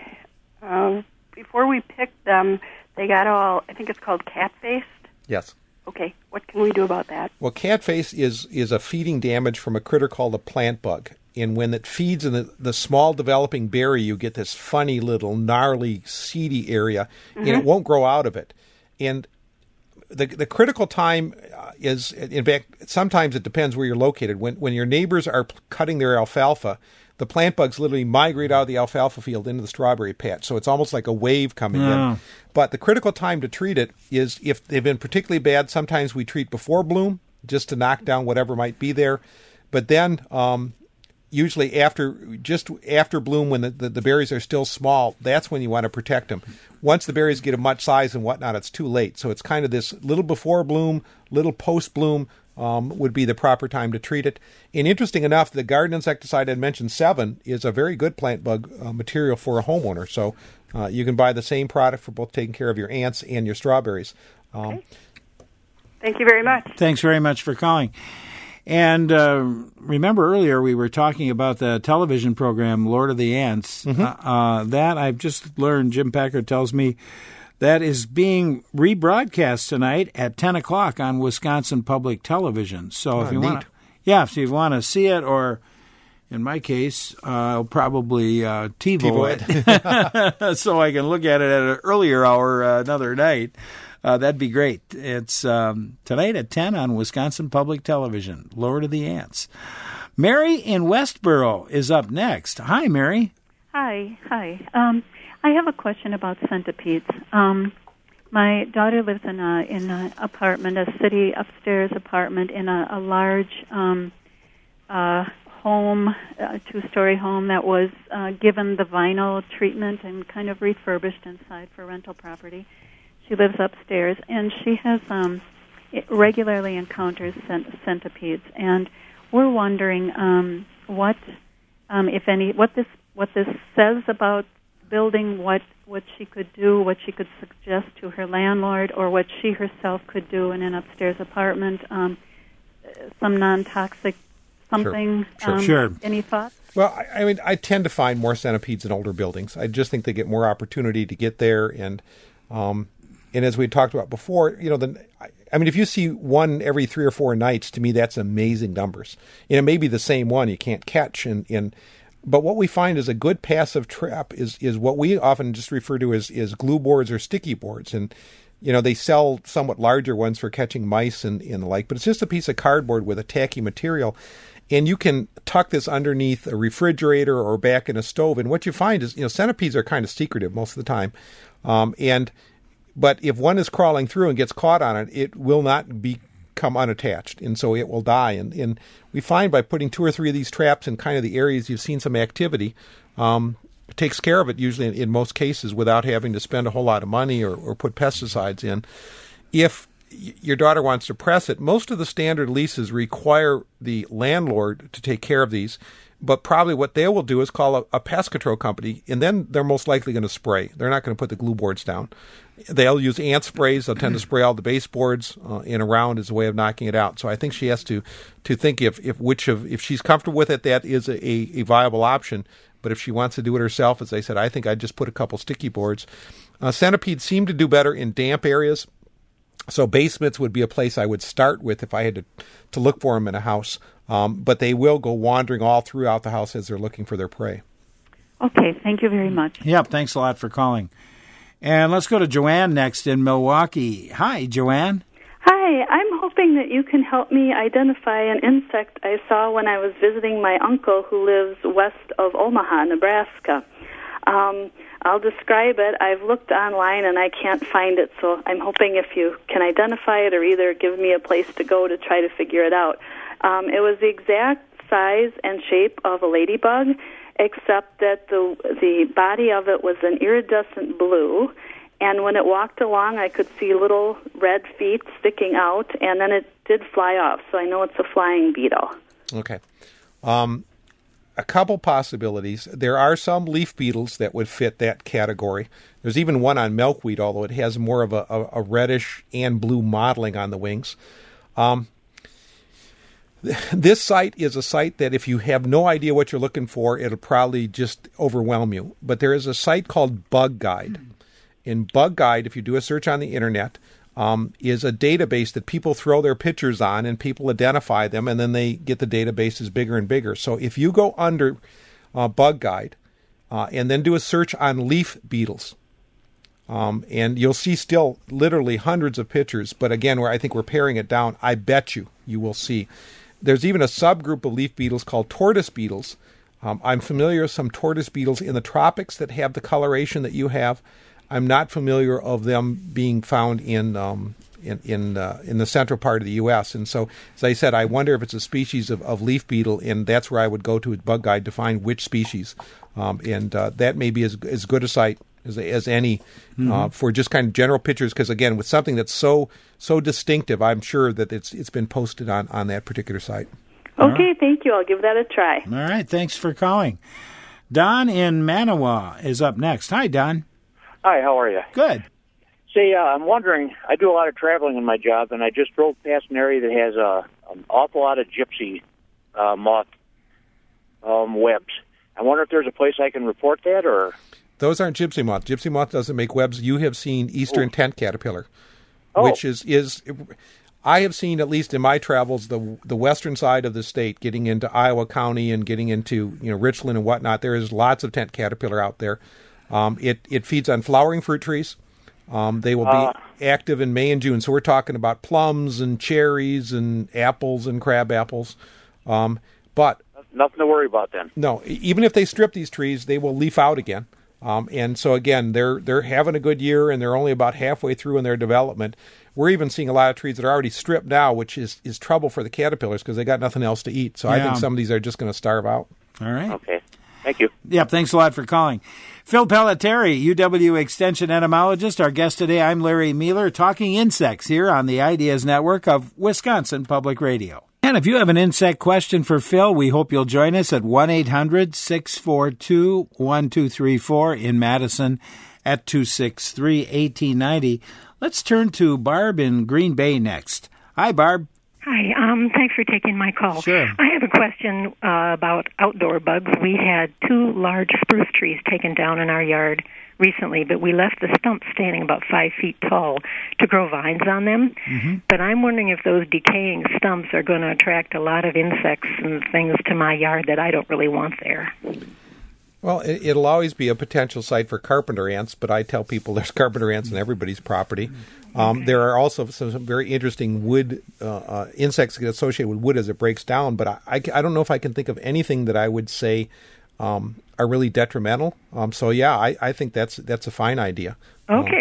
uh, before we picked them, they got all, I think it's called cat-faced. Yes. Okay, what can we do about that? Well, cat face is is a feeding damage from a critter called a plant bug. And when it feeds in the, the small developing berry, you get this funny little gnarly, seedy area, mm-hmm. and it won't grow out of it. And the the critical time is, in fact, sometimes it depends where you're located. When when your neighbors are cutting their alfalfa, the plant bugs literally migrate out of the alfalfa field into the strawberry patch. So it's almost like a wave coming yeah. in. But the critical time to treat it is if they've been particularly bad, sometimes we treat before bloom just to knock down whatever might be there. But then um, usually after just after bloom, when the, the, the berries are still small, that's when you want to protect them. Once the berries get a much size and whatnot, it's too late. So it's kind of this little before bloom, little post bloom, Um, would be the proper time to treat it. And interesting enough, the garden insecticide I mentioned, Sevin, is a very good plant bug uh, material for a homeowner. So uh, you can buy the same product for both taking care of your ants and your strawberries. Um, okay. Thank you very much. Thanks very much for calling. And uh, remember earlier we were talking about the television program Lord of the Ants. Mm-hmm. Uh, uh, that I've just learned, Jim Packard tells me, that is being rebroadcast tonight at ten o'clock on Wisconsin Public Television. So oh, if you neat. want, yeah, if you want to see it, or in my case, uh, I'll probably uh, TiVo it, so I can look at it at an earlier hour uh, another night. Uh, that'd be great. It's um, tonight at ten on Wisconsin Public Television. Lord of the Ants. Mary in Westboro is up next. Hi, Mary. Hi, hi. Um, I have a question about centipedes. Um, my daughter lives in a in an apartment, a city upstairs apartment in a, a large um, uh, home, a two-story home that was uh, given the vinyl treatment and kind of refurbished inside for rental property. She lives upstairs, and she has um, regularly encounters cent- centipedes, and we're wondering um, what, um, if any, what this what this says about building, what, what she could do, what she could suggest to her landlord, or what she herself could do in an upstairs apartment, um, some non-toxic something. Sure, um, sure. Any thoughts? Well, I, I mean, I tend to find more centipedes in older buildings. I just think they get more opportunity to get there, and um, and as we talked about before, you know, the I mean, if you see one every three or four nights, to me, that's amazing numbers. And it may be the same one you can't catch, and and. But what we find is a good passive trap is, is what we often just refer to as, as glue boards or sticky boards. And, you know, they sell somewhat larger ones for catching mice and, and the like, but it's just a piece of cardboard with a tacky material. And you can tuck this underneath a refrigerator or back in a stove. And what you find is, you know, centipedes are kind of secretive most of the time. Um, and But if one is crawling through and gets caught on it, it will not become unattached, and so it will die. And, and we find by putting two or three of these traps in kind of the areas you've seen some activity, um, it takes care of it usually in, in most cases without having to spend a whole lot of money or, or put pesticides in. If your daughter wants to press it, most of the standard leases require the landlord to take care of these, but probably what they will do is call a, a pest control company, and then they're most likely going to spray. They're not going to put the glue boards down. They'll use ant sprays. They'll tend to spray all the baseboards uh, in around as a way of knocking it out. So I think she has to to think if, if which of if she's comfortable with it, that is a, a viable option. But if she wants to do it herself, as I said, I think I'd just put a couple sticky boards. Uh, centipedes seem to do better in damp areas. So basements would be a place I would start with if I had to, to look for them in a house. Um, but they will go wandering all throughout the house as they're looking for their prey. Okay, thank you very much. Yep, thanks a lot for calling. And let's go to Joanne next in Milwaukee. Hi, Joanne. Hi, I'm hoping that you can help me identify an insect I saw when I was visiting my uncle who lives west of Omaha, Nebraska. Um, I'll describe it. I've looked online and I can't find it, so I'm hoping if you can identify it or either give me a place to go to try to figure it out. Um, it was the exact size and shape of a ladybug, except that the the body of it was an iridescent blue, and when it walked along, I could see little red feet sticking out, and then it did fly off, so I know it's a flying beetle. Okay. Um, a couple possibilities. There are some leaf beetles that would fit that category. There's even one on milkweed, although it has more of a, a, a reddish and blue mottling on the wings. Um, This site is a site that if you have no idea what you're looking for, it'll probably just overwhelm you. But there is a site called Bug Guide. In Bug Guide, if you do a search on the internet, um, is a database that people throw their pictures on and people identify them, and then they get the databases bigger and bigger. So if you go under uh, Bug Guide uh, and then do a search on leaf beetles, um, and you'll see still literally hundreds of pictures. But again, where I think we're paring it down, I bet you you will see. There's even a subgroup of leaf beetles called tortoise beetles. Um, I'm familiar with some tortoise beetles in the tropics that have the coloration that you have. I'm not familiar of them being found in um, in in, uh, in the central part of the U S. And so, as I said, I wonder if it's a species of, of leaf beetle, and that's where I would go to with Bug Guide to find which species. Um, and uh, that may be as, as good a site as, as any mm-hmm. uh, for just kind of general pictures, because, again, with something that's so so distinctive, I'm sure that it's it's been posted on, on that particular site. Okay, right. Thank you. I'll give that a try. All right, thanks for calling. Don in Manawa is up next. Hi, Don. Hi, how are you? Good. See, uh, I'm wondering, I do a lot of traveling in my job, and I just drove past an area that has a, an awful lot of gypsy uh, moth um, webs. I wonder if there's a place I can report that, or... Those aren't gypsy moth. Gypsy moth doesn't make webs. You have seen eastern oh. tent caterpillar, oh. which is, is... I have seen, at least in my travels, the the western side of the state, getting into Iowa County and getting into you know Richland and whatnot. There is lots of tent caterpillar out there. Um, it, it feeds on flowering fruit trees. Um, they will be uh, active in May and June. So we're talking about plums and cherries and apples and crab apples. Um, but nothing to worry about then. No, even if they strip these trees, they will leaf out again. Um, and so again, they're they're having a good year, and they're only about halfway through in their development. We're even seeing a lot of trees that are already stripped now, which is, is trouble for the caterpillars because they got nothing else to eat. So yeah. I think some of these are just going to starve out. All right. Okay. Thank you. Yep, thanks a lot for calling. Phil Pelletieri, U W Extension entomologist, our guest today. I'm Larry Mueller, talking insects here on the Ideas Network of Wisconsin Public Radio. And if you have an insect question for Phil, we hope you'll join us at one eight hundred six four two one two three four in Madison at two six three one eight nine zero. Let's turn to Barb in Green Bay next. Hi, Barb. Hi. Um, thanks for taking my call. Sure. I have a question uh, about outdoor bugs. We had two large spruce trees taken down in our yard recently, but we left the stumps standing about five feet tall to grow vines on them. Mm-hmm. But I'm wondering if those decaying stumps are going to attract a lot of insects and things to my yard that I don't really want there. Well, it'll always be a potential site for carpenter ants, but I tell people there's carpenter ants on everybody's property. Um, okay. There are also some, some very interesting wood uh, uh, insects that get associated with wood as it breaks down, but I, I, I don't know if I can think of anything that I would say um, are really detrimental. Um, so, yeah, I, I think that's that's a fine idea. Okay. Um,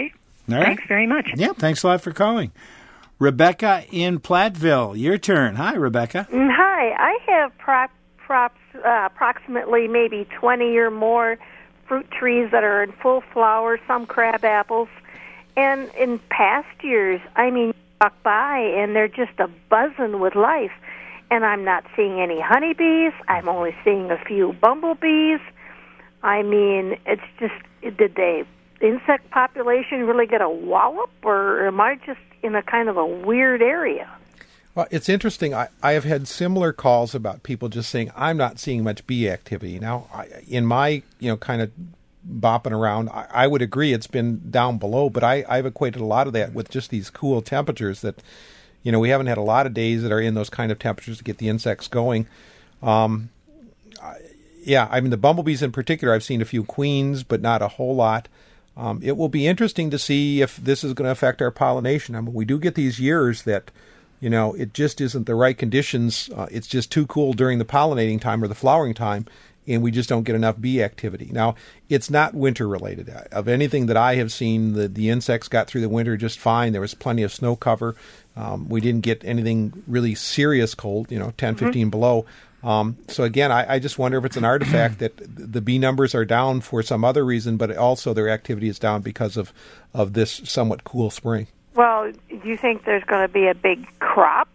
All right. Thanks very much. Yeah, thanks a lot for calling. Rebecca in Platteville, your turn. Hi, Rebecca. Mm, Hi, I have prop, props, uh, approximately maybe twenty or more fruit trees that are in full flower, some crab apples. And in past years, I mean, you walk by and they're just a buzzing with life. And I'm not seeing any honeybees. I'm only seeing a few bumblebees. I mean, it's just, did they, insect population really get a wallop, or am I just in a kind of a weird area? Well, it's interesting. I, I have had similar calls about people just saying, I'm not seeing much bee activity. Now, I, in my, you know, kind of bopping around, I, I would agree it's been down below, but I, I've equated a lot of that with just these cool temperatures that, you know, we haven't had a lot of days that are in those kind of temperatures to get the insects going. Um, I, yeah, I mean, the bumblebees in particular, I've seen a few queens, but not a whole lot. Um, it will be interesting to see if this is going to affect our pollination. I mean, we do get these years that, you know, it just isn't the right conditions. Uh, it's just too cool during the pollinating time or the flowering time, and we just don't get enough bee activity. Now, it's not winter related. Of anything that I have seen, the, the insects got through the winter just fine. There was plenty of snow cover. Um, we didn't get anything really serious cold, you know, ten, fifteen mm-hmm. below. Um, so again, I, I just wonder if it's an artifact that the bee numbers are down for some other reason, but also their activity is down because of, of this somewhat cool spring. Well, do you think there's going to be a big crop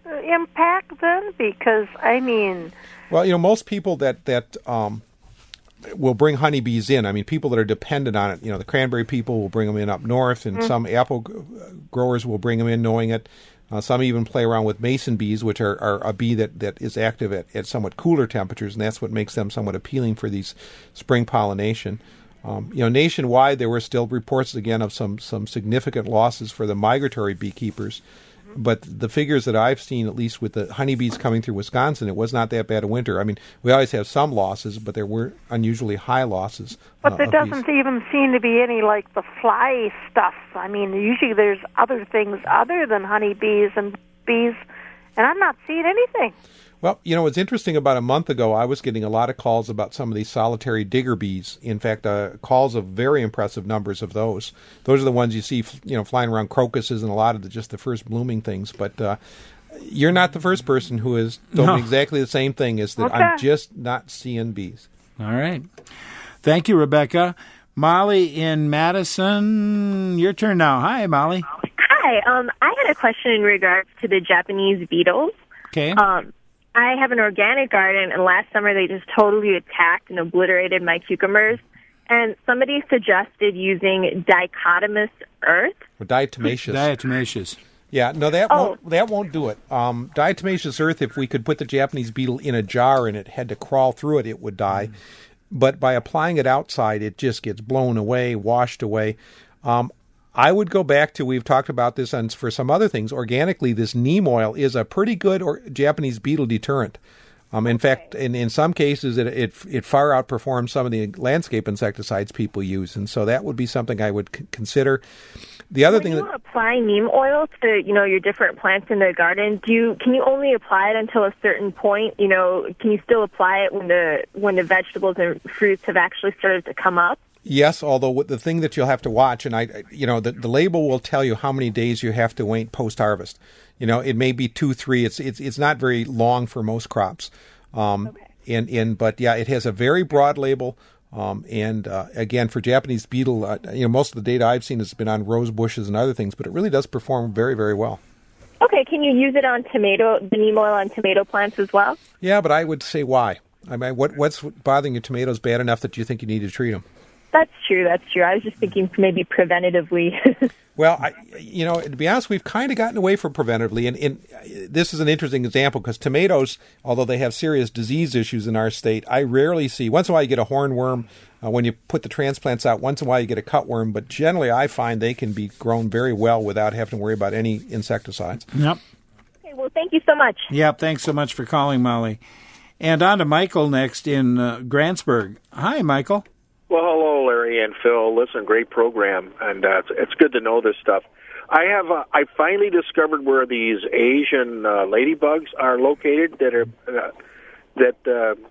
impact then? Because, I mean... Well, you know, most people that, that um, will bring honeybees in, I mean, people that are dependent on it, you know, the cranberry people will bring them in up north, and mm-hmm. some apple growers will bring them in knowing it. Uh, some even play around with mason bees, which are, are a bee that, that is active at, at somewhat cooler temperatures, and that's what makes them somewhat appealing for these spring pollination. Um, you know, nationwide, there were still reports, again, of some, some significant losses for the migratory beekeepers. But the figures that I've seen, at least with the honeybees coming through Wisconsin, it was not that bad a winter. I mean, we always have some losses, but there were unusually high losses. But uh, there doesn't bees. even seem to be any, like, the fly stuff. I mean, usually there's other things other than honeybees and bees, and I'm not seeing anything. Well, you know, what's interesting, about a month ago, I was getting a lot of calls about some of these solitary digger bees. In fact, uh, calls of very impressive numbers of those. Those are the ones you see, you know, flying around crocuses and a lot of the, just the first blooming things. But uh, you're not the first person who has told no. me exactly the same thing, is that okay. I'm just not seeing bees. All right. Thank you, Rebecca. Molly in Madison, your turn now. Hi, Molly. Hi. Um, I had a question in regards to the Japanese beetles. Okay. Um, I have an organic garden, and last summer they just totally attacked and obliterated my cucumbers. And somebody suggested using dichotomous earth. Or diatomaceous. Diatomaceous. Yeah, no, that oh. won't that won't do it. Um, diatomaceous earth, if we could put the Japanese beetle in a jar and it had to crawl through it, it would die. Mm. But by applying it outside, it just gets blown away, washed away. Um, I would go back to, we've talked about this on, for some other things, organically, this neem oil is a pretty good or, Japanese beetle deterrent. Um, in fact, in, in some cases, it, it it far outperforms some of the landscape insecticides people use, and so that would be something I would c- consider. The other when thing you that apply neem oil to, you know, your different plants in the garden, do you can you only apply it until a certain point? You know, can you still apply it when the when the vegetables and fruits have actually started to come up? Yes, although the thing that you'll have to watch, and I, you know, the, the label will tell you how many days you have to wait post-harvest. You know, it may be two, three. It's it's it's not very long for most crops. Um, okay. And and but yeah, it has a very broad label. Um, and uh, again, for Japanese beetle, uh, you know, most of the data I've seen has been on rose bushes and other things, but it really does perform very, very well. Okay, can you use it on tomato, the neem oil on tomato plants as well? Yeah, but I would say why? I mean, what what's bothering your tomatoes bad enough that you think you need to treat them? That's true. That's true. I was just thinking maybe preventatively. Well, I, you know, to be honest, we've kind of gotten away from preventatively, and, and this is an interesting example because tomatoes, although they have serious disease issues in our state, I rarely see. Once in a while, you get a hornworm. Uh, when you put the transplants out, once in a while you get a cutworm, but generally, I find they can be grown very well without having to worry about any insecticides. Yep. Okay. Well, thank you so much. Yep. Thanks so much for calling, Molly. And on to Michael next in uh, Grantsburg. Hi, Michael. Well, hello, Larry and Phil. Listen, great program, and uh, it's, it's good to know this stuff. I have uh, I finally discovered where these Asian uh, ladybugs are located that are uh, that uh,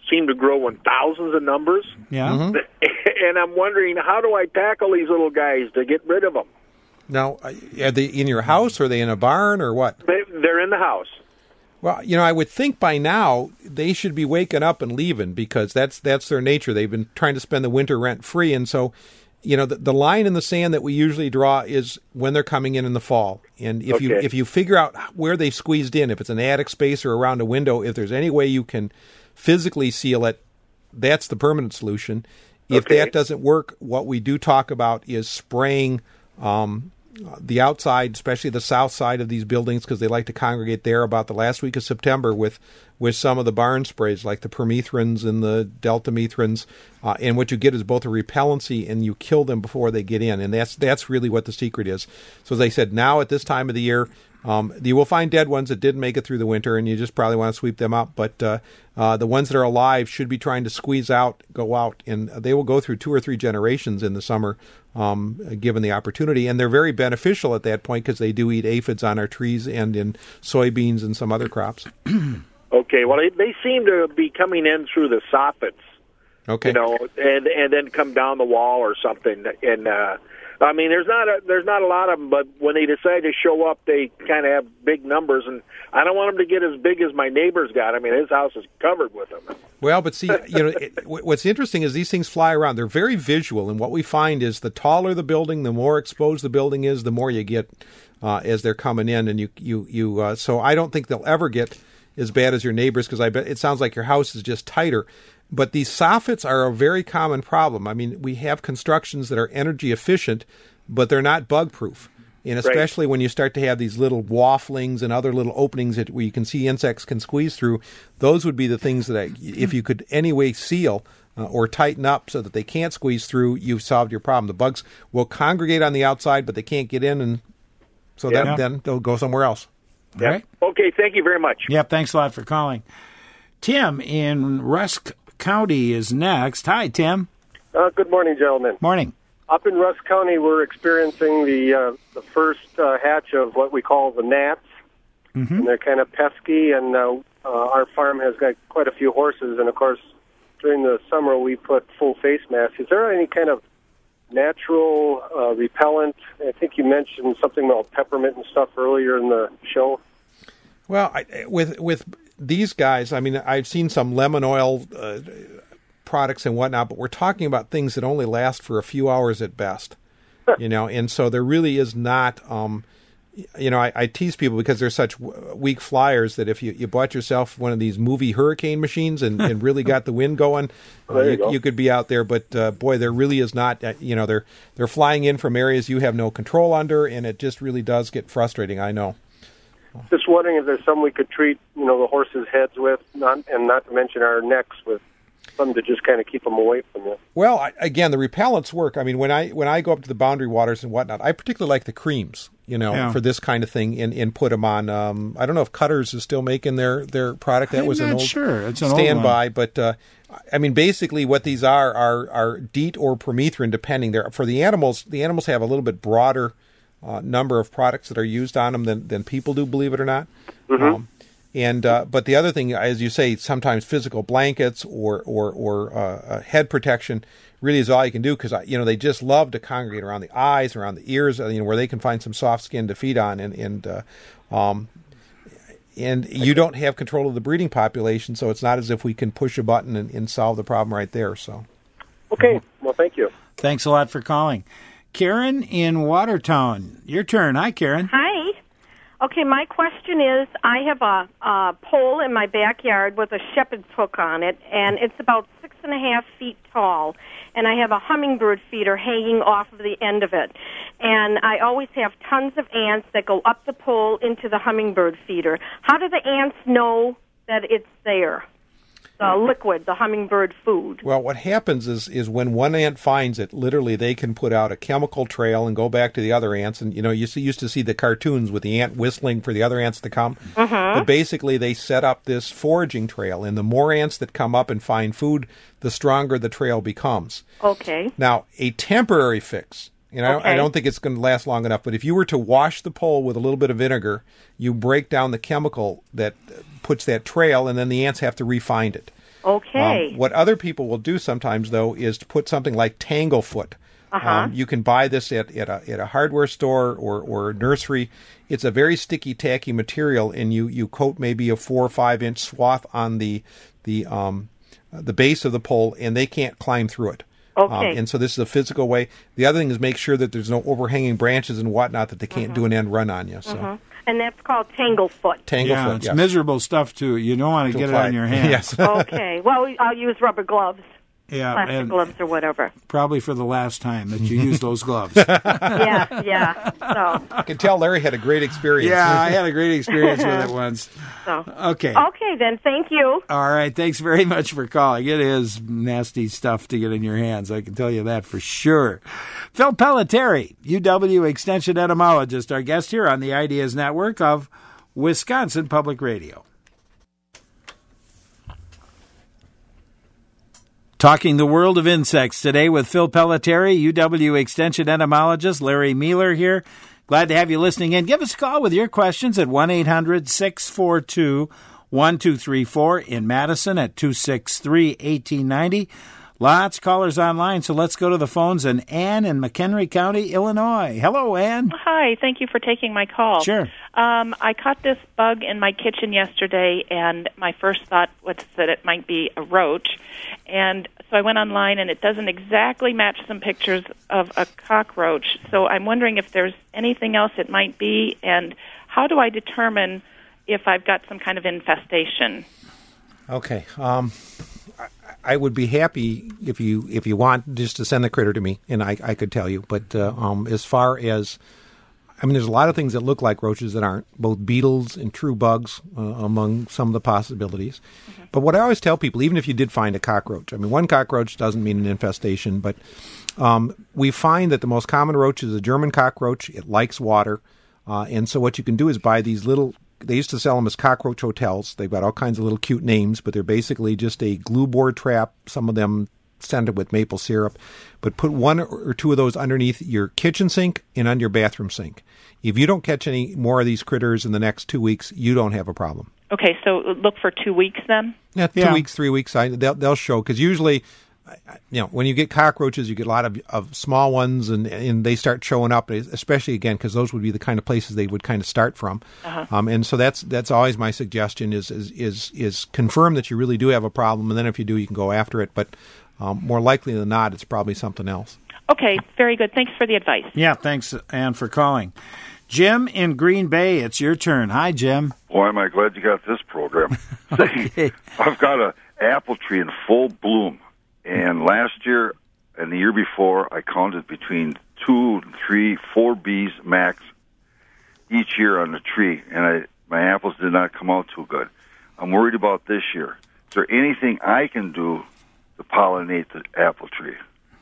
seem to grow in thousands of numbers. Yeah. Mm-hmm. And I'm wondering, how do I tackle these little guys to get rid of them? Now, are they in your house, or are they in a barn, or what? They, they're in the house. Well, you know, I would think by now they should be waking up and leaving, because that's that's their nature. They've been trying to spend the winter rent-free, and so, you know, the, the line in the sand that we usually draw is when they're coming in in the fall. And if Okay. you if you figure out where they've squeezed in, if it's an attic space or around a window, if there's any way you can physically seal it, that's the permanent solution. If Okay. that doesn't work, what we do talk about is spraying um, the outside, especially the south side of these buildings, because they like to congregate there about the last week of September with, with some of the barn sprays like the permethrins and the deltamethrins. Uh, and what you get is both a repellency, and you kill them before they get in. And that's that's really what the secret is. So as I said, now at this time of the year, Um, you will find dead ones that didn't make it through the winter, and you just probably want to sweep them up. But uh, uh, the ones that are alive should be trying to squeeze out, go out, and they will go through two or three generations in the summer, um, given the opportunity. And they're very beneficial at that point, because they do eat aphids on our trees and in soybeans and some other crops. Okay, well, they, they seem to be coming in through the soffits, Okay. you know, and and then come down the wall or something. And uh, I mean, there's not a, there's not a lot of them, but when they decide to show up, they kind of have big numbers, and I don't want them to get as big as my neighbor's got. I mean, his house is covered with them. Well, but see, you know, it, what's interesting is these things fly around. They're very visual, and what we find is the taller the building, the more exposed the building is, the more you get uh, as they're coming in. And you, you, you. Uh, so I don't think they'll ever get as bad as your neighbors, because I bet it sounds like your house is just tighter. But these soffits are a very common problem. I mean, we have constructions that are energy efficient, but they're not bug proof. And especially right. when you start to have these little wafflings and other little openings that where you can see insects can squeeze through, those would be the things that I, if you could anyway seal uh, or tighten up so that they can't squeeze through, you've solved your problem. The bugs will congregate on the outside, but they can't get in, and so Yeah. then, then they'll go somewhere else. Yep. Right? Okay, thank you very much. Yep, thanks a lot for calling. Tim in Rusk County is next. Hi, Tim. Uh, good morning, gentlemen. Morning. Up in Rusk County, we're experiencing the uh, the first uh, hatch of what we call the gnats, mm-hmm. and they're kind of pesky. And uh, uh, our farm has got quite a few horses, and of course, during the summer we put full face masks. Is there any kind of natural uh, repellent? I think you mentioned something about peppermint and stuff earlier in the show. Well, I, with with these guys, I mean, I've seen some lemon oil uh, products and whatnot, but we're talking about things that only last for a few hours at best, you know. And so there really is not, um, you know, I, I tease people because they're such w- weak flyers that if you, you bought yourself one of these movie hurricane machines and, and really got the wind going, uh, There you you, go. you could be out there. But uh, boy, there really is not. Uh, you know, they're they're flying in from areas you have no control under, and it just really does get frustrating. I know. Just wondering if there's some we could treat, you know, the horses' heads with, not, and not to mention our necks with, something to just kind of keep them away from you. Well, I, again, the repellents work. I mean, when I when I go up to the boundary waters and whatnot, I particularly like the creams, you know, Yeah. for this kind of thing, and, and put them on. Um, I don't know if Cutters is still making their, their product. That I'm was an not old sure. It's an old standby, one. but uh, I mean, basically, what these are are are DEET or permethrin, depending. There for the animals. The animals have a little bit broader uh, number of products that are used on them than than people do. Believe it or not. Mm-hmm. Um, And uh, but the other thing, as you say, sometimes physical blankets or or or uh, uh, head protection really is all you can do, because you know they just love to congregate around the eyes, around the ears, you know, where they can find some soft skin to feed on, and and uh, um, and you don't have control of the breeding population, so it's not as if we can push a button and, and solve the problem right there. So, Okay, well, thank you. Thanks a lot for calling. Karen in Watertown, your turn. Hi, Karen. Hi. Okay, my question is, I have a, a pole in my backyard with a shepherd's hook on it, and it's about six and a half feet tall, and I have a hummingbird feeder hanging off of the end of it. And I always have tons of ants that go up the pole into the hummingbird feeder. How do the ants know that it's there? The liquid, the hummingbird food. well, what happens is is when one ant finds it, literally they can put out a chemical trail and go back to the other ants. And you know, you see, used to see the cartoons with the ant whistling for the other ants to come. Mm-hmm. But basically, they set up this foraging trail, and the more ants that come up and find food, the stronger the trail becomes. Okay. Now, a temporary fix. You know, I, don't, I Okay. don't think it's going to last long enough. But if you were to wash the pole with a little bit of vinegar, you break down the chemical that puts that trail, and then the ants have to re-find it. Okay. Um, what other people will do sometimes, though, is to put something like Tanglefoot. Uh-huh. Um, you can buy this at, at, a, at a hardware store or, or a nursery. It's a very sticky, tacky material, and you, you coat maybe a four or five inch swath on the the um, the base of the pole, and they can't climb through it. Okay. Um, and so this is a physical way. The other thing is make sure that there's no overhanging branches and whatnot that they can't Mhm. do an end run on you. So. Mhm. And that's called Tanglefoot. Tanglefoot, Yeah, it's yes. miserable stuff, too. You don't want to, To get apply it on it. your hands. Yes. Okay. Well, I'll use rubber gloves. Yeah, Plastic and gloves or whatever. probably for the last time that you use those gloves. yeah, yeah. So. I can tell Larry had a great experience. Yeah, I had a great experience with it once. So. Okay. Okay, then. Thank you. All right. Thanks very much for calling. It is nasty stuff to get in your hands. I can tell you that for sure. Phil Pelletieri, U W Extension entomologist, our guest here on the Ideas Network of Wisconsin Public Radio. Talking the world of insects today with Phil Pelletieri, U W Extension entomologist. Larry Mueller here. Glad to have you listening in. Give us a call with your questions at one eight hundred six four two one two three four, in Madison at two six three one eight nine zero. Lots of callers online, so let's go to the phones. And Ann in McHenry County, Illinois. Hello, Ann. Hi, thank you for taking my call. Sure. Um, I caught this bug in my kitchen yesterday, and my first thought was that it might be a roach. And so I went online, and it doesn't exactly match some pictures of a cockroach. So I'm wondering if there's anything else it might be, and how do I determine if I've got some kind of infestation? Okay. Um, I, I would be happy if you if you want just to send the critter to me, and I, I could tell you. But uh, um, as far as, I mean, there's a lot of things that look like roaches that aren't, both beetles and true bugs uh, among some of the possibilities. Mm-hmm. But what I always tell people, even if you did find a cockroach, I mean, one cockroach doesn't mean an infestation, but um, we find that the most common roach is a German cockroach. It likes water. Uh, and so what you can do is buy these little, they used to sell them as cockroach hotels. They've got all kinds of little cute names, but they're basically just a glue board trap, some of them scented with maple syrup. But put one or two of those underneath your kitchen sink and on your bathroom sink. If you don't catch any more of these critters in the next two weeks, you don't have a problem. Okay, so look for two weeks then? Yeah, two Yeah. weeks, three weeks, I, they'll, they'll show. Because usually, you know, when you get cockroaches, you get a lot of, of small ones, and, and they start showing up, especially, again, because those would be the kind of places they would kind of start from. Uh-huh. Um, and so that's that's always my suggestion is, is, is, is confirm that you really do have a problem, and then if you do, you can go after it. But um, more likely than not, it's probably something else. Okay, very good. Thanks for the advice. Yeah, thanks, Ann, for calling. Jim in Green Bay, it's your turn. Hi, Jim. Boy, am I glad you got this program. Okay. I've got an apple tree in full bloom, and last year and the year before, I counted between two, three, four bees max each year on the tree, and I, my apples did not come out too good. I'm worried about this year. Is there anything I can do to pollinate the apple tree?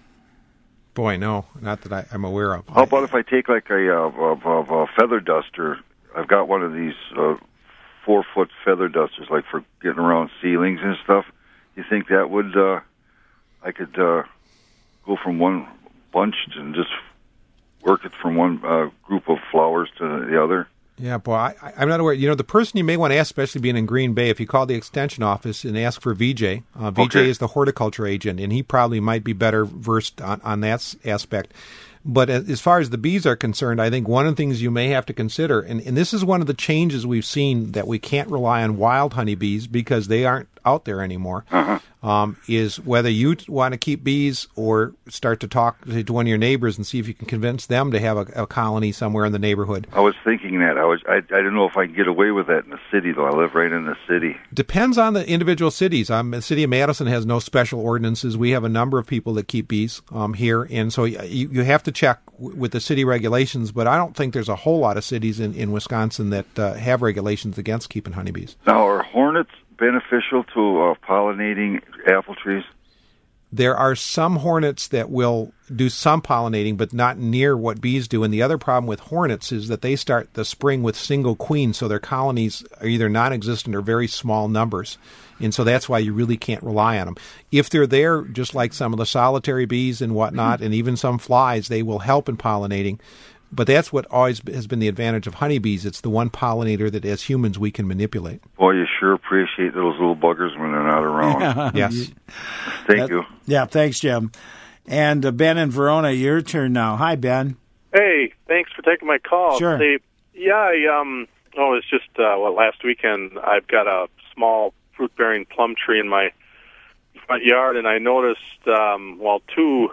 Boy, no, not that I, I'm aware of. How about if I take like a, uh, of, of a feather duster? I've got one of these uh, four-foot feather dusters, like for getting around ceilings and stuff. You think that would, uh, I could uh, go from one bunch and just work it from one uh, group of flowers to the other? Yeah, boy, I, I'm not aware. You know, the person you may want to ask, especially being in Green Bay, if you call the extension office and ask for V J, uh, V J Okay. is the horticulture agent, and he probably might be better versed on, on that s- aspect. But as, as far as the bees are concerned, I think one of the things you may have to consider, and, and this is one of the changes we've seen, that we can't rely on wild honeybees because they aren't out there anymore, uh-huh. um, is whether you t- want to keep bees or start to talk to one of your neighbors and see if you can convince them to have a, a colony somewhere in the neighborhood. I was thinking that. I was. I, I didn't know if I could get away with that in the city, though. I live right in the city. Depends on the individual cities. Um, the city of Madison has no special ordinances. We have a number of people that keep bees um, here, and so you, you have to check w- with the city regulations, but I don't think there's a whole lot of cities in, in Wisconsin that uh, have regulations against keeping honeybees. Now, are hornets beneficial to uh, pollinating apple trees? There are some hornets that will do some pollinating, but not near what bees do. And the other problem with hornets is that they start the spring with single queens, so their colonies are either non-existent or very small numbers. And so that's why you really can't rely on them. If they're there, just like some of the solitary bees and whatnot, and even some flies, they will help in pollinating. but that's what always has been the advantage of honeybees. It's the one pollinator that, as humans, we can manipulate. Boy, you sure appreciate those little buggers when they're not around. Yeah. Yes. Thank That- you. Yeah, thanks, Jim. And uh, Ben in Verona, your turn now. Hi, Ben. Hey, thanks for taking my call. Sure. Say, yeah, I, um, oh, it's just, uh, well, last weekend I've got a small fruit-bearing plum tree in my front yard, and I noticed, um, well, two,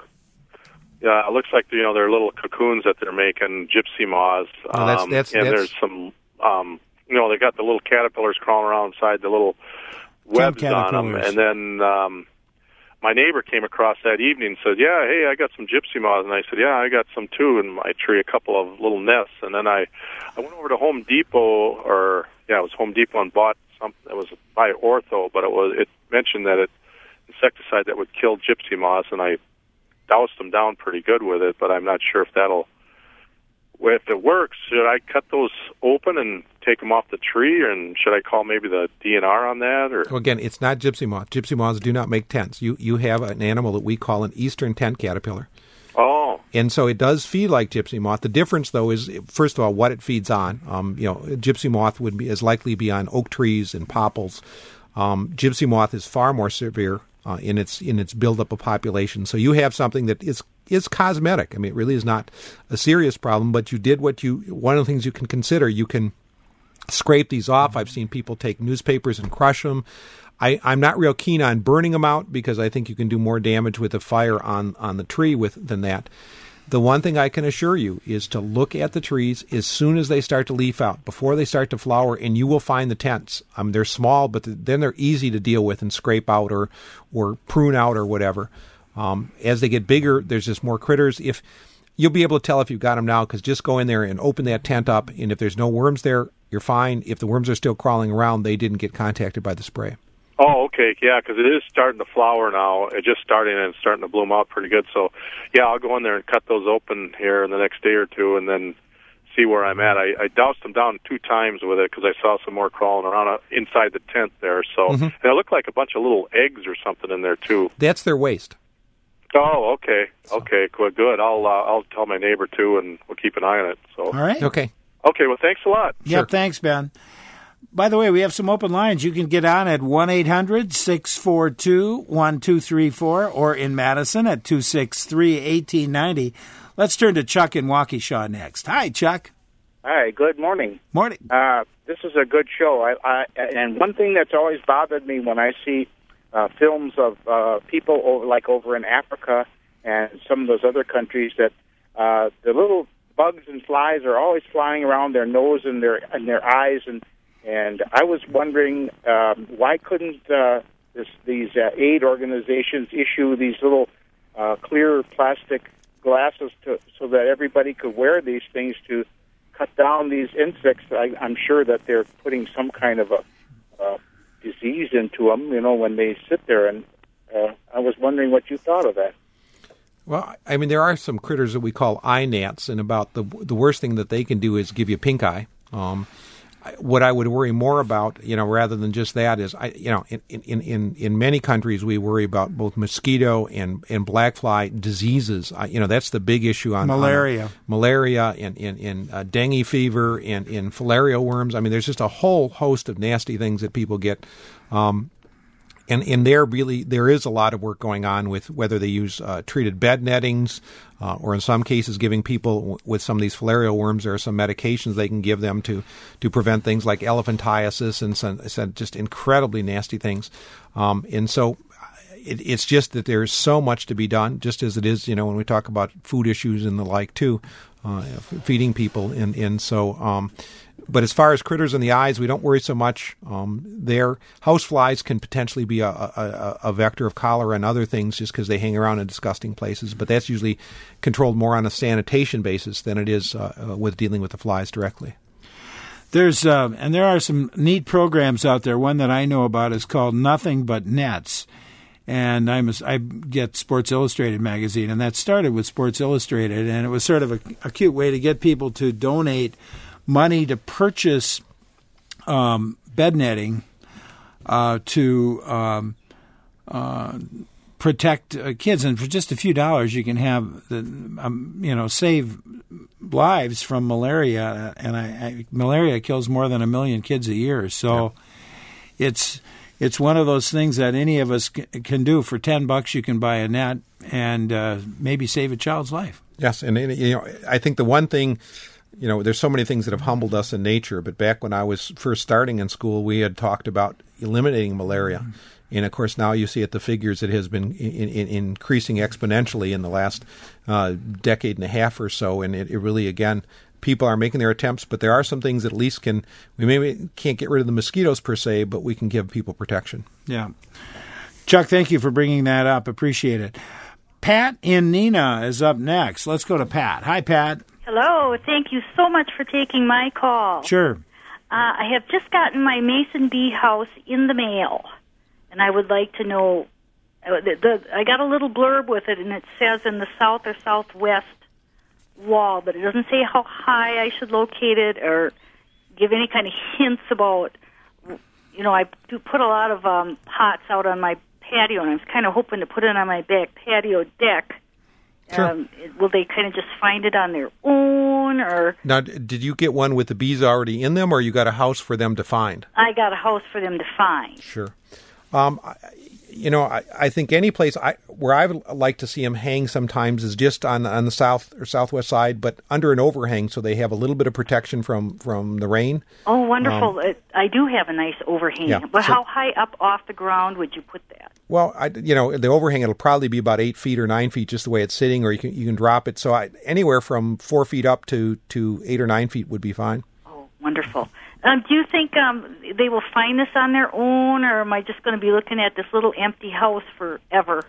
uh, it looks like, you know, they're little cocoons that they're making, gypsy moths. Oh, that's- um, that's- and that's- there's some, um, you know, they got the little caterpillars crawling around inside the little webs on them. caterpillars. And then um, my neighbor came across that evening and said, yeah, hey, I got some gypsy moths. And I said, yeah, I got some too in my tree, a couple of little nests. And then I, I went over to Home Depot, or, yeah, it was Home Depot, and bought something that was by Ortho, but it was it mentioned that it insecticide that would kill gypsy moths, and I doused them down pretty good with it, but I'm not sure if that'll, if it works. Should I cut those open and take them off the tree, and should I call maybe the D N R on that? Or Well, again, it's not gypsy moth. Gypsy moths do not make tents. You you have an animal that we call an eastern tent caterpillar. Oh. And so it does feed like gypsy moth. The difference, though, is, first of all, what it feeds on. Um, you know, gypsy moth would be as likely be on oak trees and popples. Um, gypsy moth is far more severe uh, in its in its buildup of population. So you have something that is is cosmetic. I mean, it really is not a serious problem, but you did what you, one of the things you can consider, you can scrape these off. I've seen people take newspapers and crush them. I, I'm not real keen on burning them out because I think you can do more damage with a fire on, on the tree with than that. The one thing I can assure you is to look at the trees as soon as they start to leaf out, before they start to flower, and you will find the tents. Um, they're small, but then they're easy to deal with and scrape out or, or prune out or whatever. Um, as they get bigger, there's just more critters. If you'll be able to tell if you've got them now, because just go in there and open that tent up, and if there's no worms there, you're fine. If the worms are still crawling around, they didn't get contacted by the spray. Oh, okay, yeah, because it is starting to flower now. It's just starting and it's starting to bloom out pretty good. So, yeah, I'll go in there and cut those open here in the next day or two, and then see where I'm at. I, I doused them down two times with it because I saw some more crawling around uh, inside the tent there. So, Mhm. and it looked like a bunch of little eggs or something in there too. That's their waste. Oh, okay, okay, good, good. I'll uh, I'll tell my neighbor too, and we'll keep an eye on it. So, All right. Okay. Okay, well, thanks a lot. Yeah, thanks, Ben. By the way, we have some open lines. You can get on at one eight hundred six four two one two three four or in Madison at two six three one eight nine zero. Let's turn to Chuck in Waukesha next. Hi, Chuck. Hi, good morning. Morning. Uh, this is a good show. I, I, and one thing that's always bothered me when I see uh, films of uh, people over, like over in Africa and some of those other countries, that uh, the little bugs and flies are always flying around their nose and their and their eyes, and and I was wondering um, why couldn't uh, this, these uh, aid organizations issue these little uh, clear plastic glasses to, so that everybody could wear these things to cut down these insects. I, I'm sure that they're putting some kind of a uh, disease into them, you know, when they sit there. And uh, I was wondering what you thought of that. Well, I mean, there are some critters that we call eye gnats, and about the the worst thing that they can do is give you pink eye. Um, what I would worry more about, you know, rather than just that, is I, you know, in in in, in many countries we worry about both mosquito and, and black fly diseases. I, you know, that's the big issue on Malaria. on, uh, malaria, and in in uh, dengue fever, and in filaria worms. I mean, there's just a whole host of nasty things that people get. Um, And and there really there is a lot of work going on with whether they use uh, treated bed nettings, uh, or in some cases giving people w- with some of these filarial worms, there are some medications they can give them to to prevent things like elephantiasis and some, some just incredibly nasty things. Um, and so it, it's just that there's so much to be done, just as it is, you know, when we talk about food issues and the like too, uh, feeding people. And and so. Um, But as far as critters in the eyes, we don't worry so much um, there. Houseflies can potentially be a, a, a vector of cholera and other things just because they hang around in disgusting places. But that's usually controlled more on a sanitation basis than it is uh, uh, with dealing with the flies directly. There's uh, and there are some neat programs out there. One that I know about is called Nothing But Nets. And I'm a, I get Sports Illustrated magazine, and that started with Sports Illustrated. And it was sort of a, a cute way to get people to donate money to purchase um, bed netting uh, to um, uh, protect uh, kids, and for just a few dollars, you can have the um, you know save lives from malaria. And I, I, malaria kills more than a million kids a year. So yeah. it's it's one of those things that any of us c- can do. For ten bucks, you can buy a net and uh, maybe save a child's life. Yes, and you know, I think the one thing. You know, there's so many things that have humbled us in nature, but back when I was first starting in school, we had talked about eliminating malaria. Mm-hmm. And, of course, now you see at the figures it has been in, in, increasing exponentially in the last uh, decade and a half or so. And it, it really, again, people are making their attempts, but there are some things that at least can, we maybe can't get rid of the mosquitoes per se, but we can give people protection. Yeah. Chuck, thank you for bringing that up. Appreciate it. Pat in Neenah is up next. Let's go to Pat. Hi, Pat. Hello. Thank you so much for taking my call. Sure. Uh, I have just gotten my Mason bee house in the mail, and I would like to know, uh, the, the, I got a little blurb with it, and it says in the south or southwest wall, but it doesn't say how high I should locate it or give any kind of hints about, you know, I do put a lot of um, pots out on my patio, and I was kind of hoping to put it on my back patio deck. Sure. Um, will they kind of just find it on their own, or? Now, did you get one with the bees already in them, or you got a house for them to find? I got a house for them to find. Sure. Um, I, you know, I, I think any place I, where I would like to see them hang sometimes is just on on the south or southwest side, but under an overhang, so they have a little bit of protection from, from the rain. Oh, wonderful! Um, it, I do have a nice overhang, yeah, but so, how high up off the ground would you put that? Well, I, you know, the overhang, it'll probably be about eight feet or nine feet, just the way it's sitting, or you can you can drop it. So I, anywhere from four feet up to, to eight or nine feet would be fine. Oh, wonderful. Um, do you think um, they will find this on their own, or am I just going to be looking at this little empty house forever?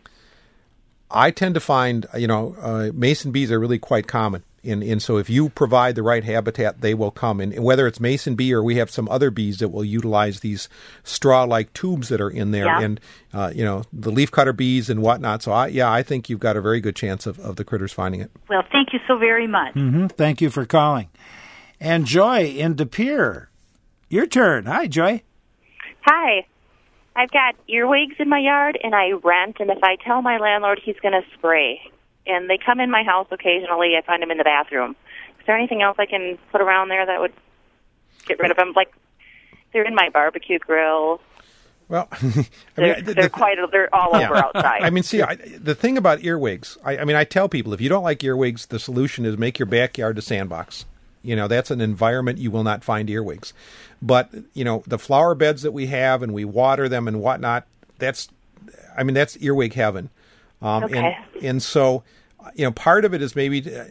I tend to find, you know, uh, mason bees are really quite common. And, and so if you provide the right habitat, they will come. And whether it's mason bee or we have some other bees that will utilize these straw-like tubes that are in there, yeah. and, uh, you know, the leafcutter bees and whatnot. So, I, yeah, I think you've got a very good chance of, of the critters finding it. Well, thank you so very much. Mm-hmm. Thank you for calling. And Joy in De Pere. Your turn. Hi, Joy. Hi. I've got earwigs in my yard, and I rent, and if I tell my landlord, he's going to spray. And they come in my house occasionally. I find them in the bathroom. Is there anything else I can put around there that would get rid of them? Like, they're in my barbecue grill. Well, I they're, mean, the, they're the, quite, they're all yeah. over outside. I mean, see, I, the thing about earwigs, I, I mean, I tell people, if you don't like earwigs, the solution is make your backyard a sandbox. You know, that's an environment you will not find earwigs. But, you know, the flower beds that we have and we water them and whatnot, that's, I mean, that's earwig heaven. Um, okay. And, and so, you know, part of it is maybe, uh,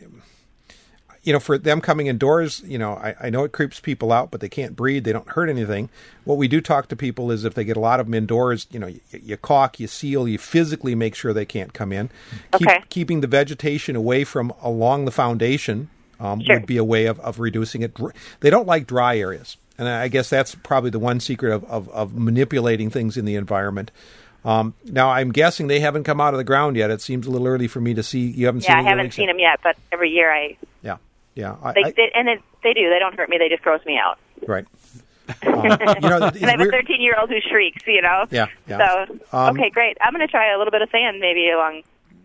you know, for them coming indoors, you know, I, I know it creeps people out, but they can't breed. They don't hurt anything. What we do talk to people is if they get a lot of them indoors, you know, you, you caulk, you seal, you physically make sure they can't come in. Keep, okay. Keeping the vegetation away from along the foundation um, sure. would be a way of, of reducing it. They don't like dry areas. And I guess that's probably the one secret of, of, of manipulating things in the environment. Um, now, I'm guessing they haven't come out of the ground yet. It seems a little early for me to see. You haven't yeah, seen I haven't seen them yet, but every year I... Yeah, yeah. I, they, I, they, and it, they do. They don't hurt me. They just gross me out. Right. Um, you know, and I have a thirteen-year-old who shrieks, you know? Yeah, yeah. So, um, okay, great. I'm going to try a little bit of sand maybe along...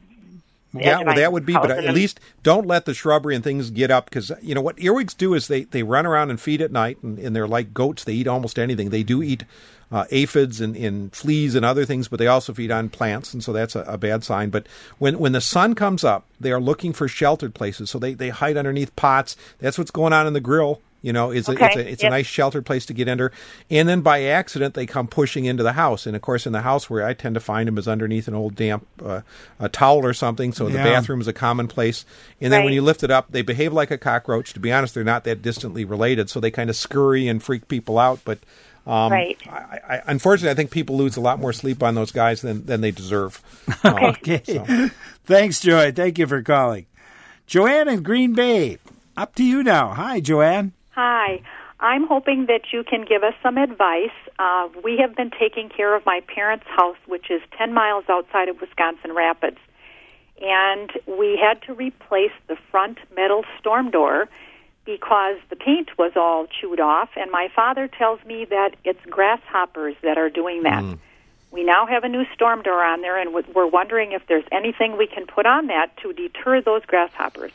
Yeah, well, that would be, but at least don't let the shrubbery and things get up, because, you know, what earwigs do is they, they run around and feed at night, and, and they're like goats. They eat almost anything. They do eat uh, aphids and, and fleas and other things, but they also feed on plants, and so that's a, a bad sign. But when, when the sun comes up, they are looking for sheltered places, so they, they hide underneath pots. That's what's going on in the grill. You know, it's okay. a, it's, a, it's yep. a nice sheltered place to get under. And then by accident, they come pushing into the house. And, of course, in the house where I tend to find them is underneath an old damp uh, a towel or something. So yeah. the bathroom is a common place. And then right. when you lift it up, they behave like a cockroach. To be honest, they're not that distantly related. So they kind of scurry and freak people out. But um, right. I, I, unfortunately, I think people lose a lot more sleep on those guys than, than they deserve. Okay. Um, okay. So. Thanks, Joy. Thank you for calling. Joanne in Green Bay. Up to you now. Hi, Joanne. Hi. I'm hoping that you can give us some advice. Uh, we have been taking care of my parents' house, which is ten miles outside of Wisconsin Rapids. And we had to replace the front metal storm door because the paint was all chewed off. And my father tells me that it's grasshoppers that are doing that. Mm. We now have a new storm door on there, and we're wondering if there's anything we can put on that to deter those grasshoppers.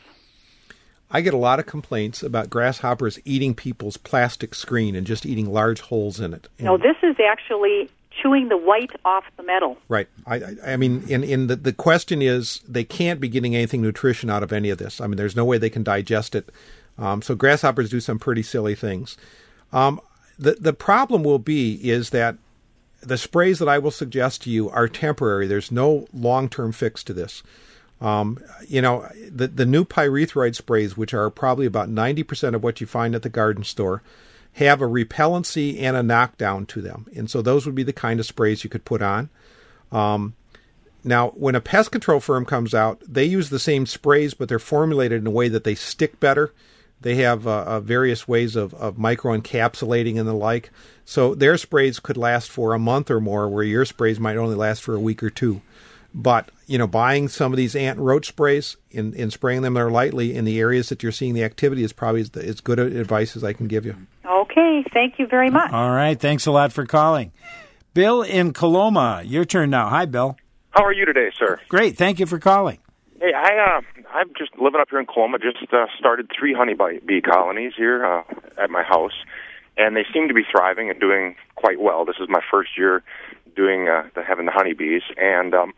I get a lot of complaints about grasshoppers eating people's plastic screen and just eating large holes in it. No, this is actually chewing the white off the metal. Right. I, I, I mean, in, in the, the question is, they can't be getting anything nutrition out of any of this. I mean, there's no way they can digest it. Um, so grasshoppers do some pretty silly things. Um, the the problem will be is that the sprays that I will suggest to you are temporary. There's no long-term fix to this. Um, you know, the the new pyrethroid sprays, which are probably about ninety percent of what you find at the garden store, have a repellency and a knockdown to them. And so those would be the kind of sprays you could put on. Um, now, when a pest control firm comes out, they use the same sprays, but they're formulated in a way that they stick better. They have uh, uh, various ways of, of microencapsulating and the like. So their sprays could last for a month or more, where your sprays might only last for a week or two. But, you know, buying some of these ant and roach sprays and, and spraying them there lightly in the areas that you're seeing the activity is probably as, as good advice as I can give you. Okay, thank you very much. All right, thanks a lot for calling. Bill in Coloma, your turn now. Hi, Bill. How are you today, sir? Great, thank you for calling. Hey, I, uh, I'm just living up here in Coloma, just uh, started three honeybee colonies here uh, at my house, and they seem to be thriving and doing quite well. This is my first year doing uh, the, having the honeybees, and um,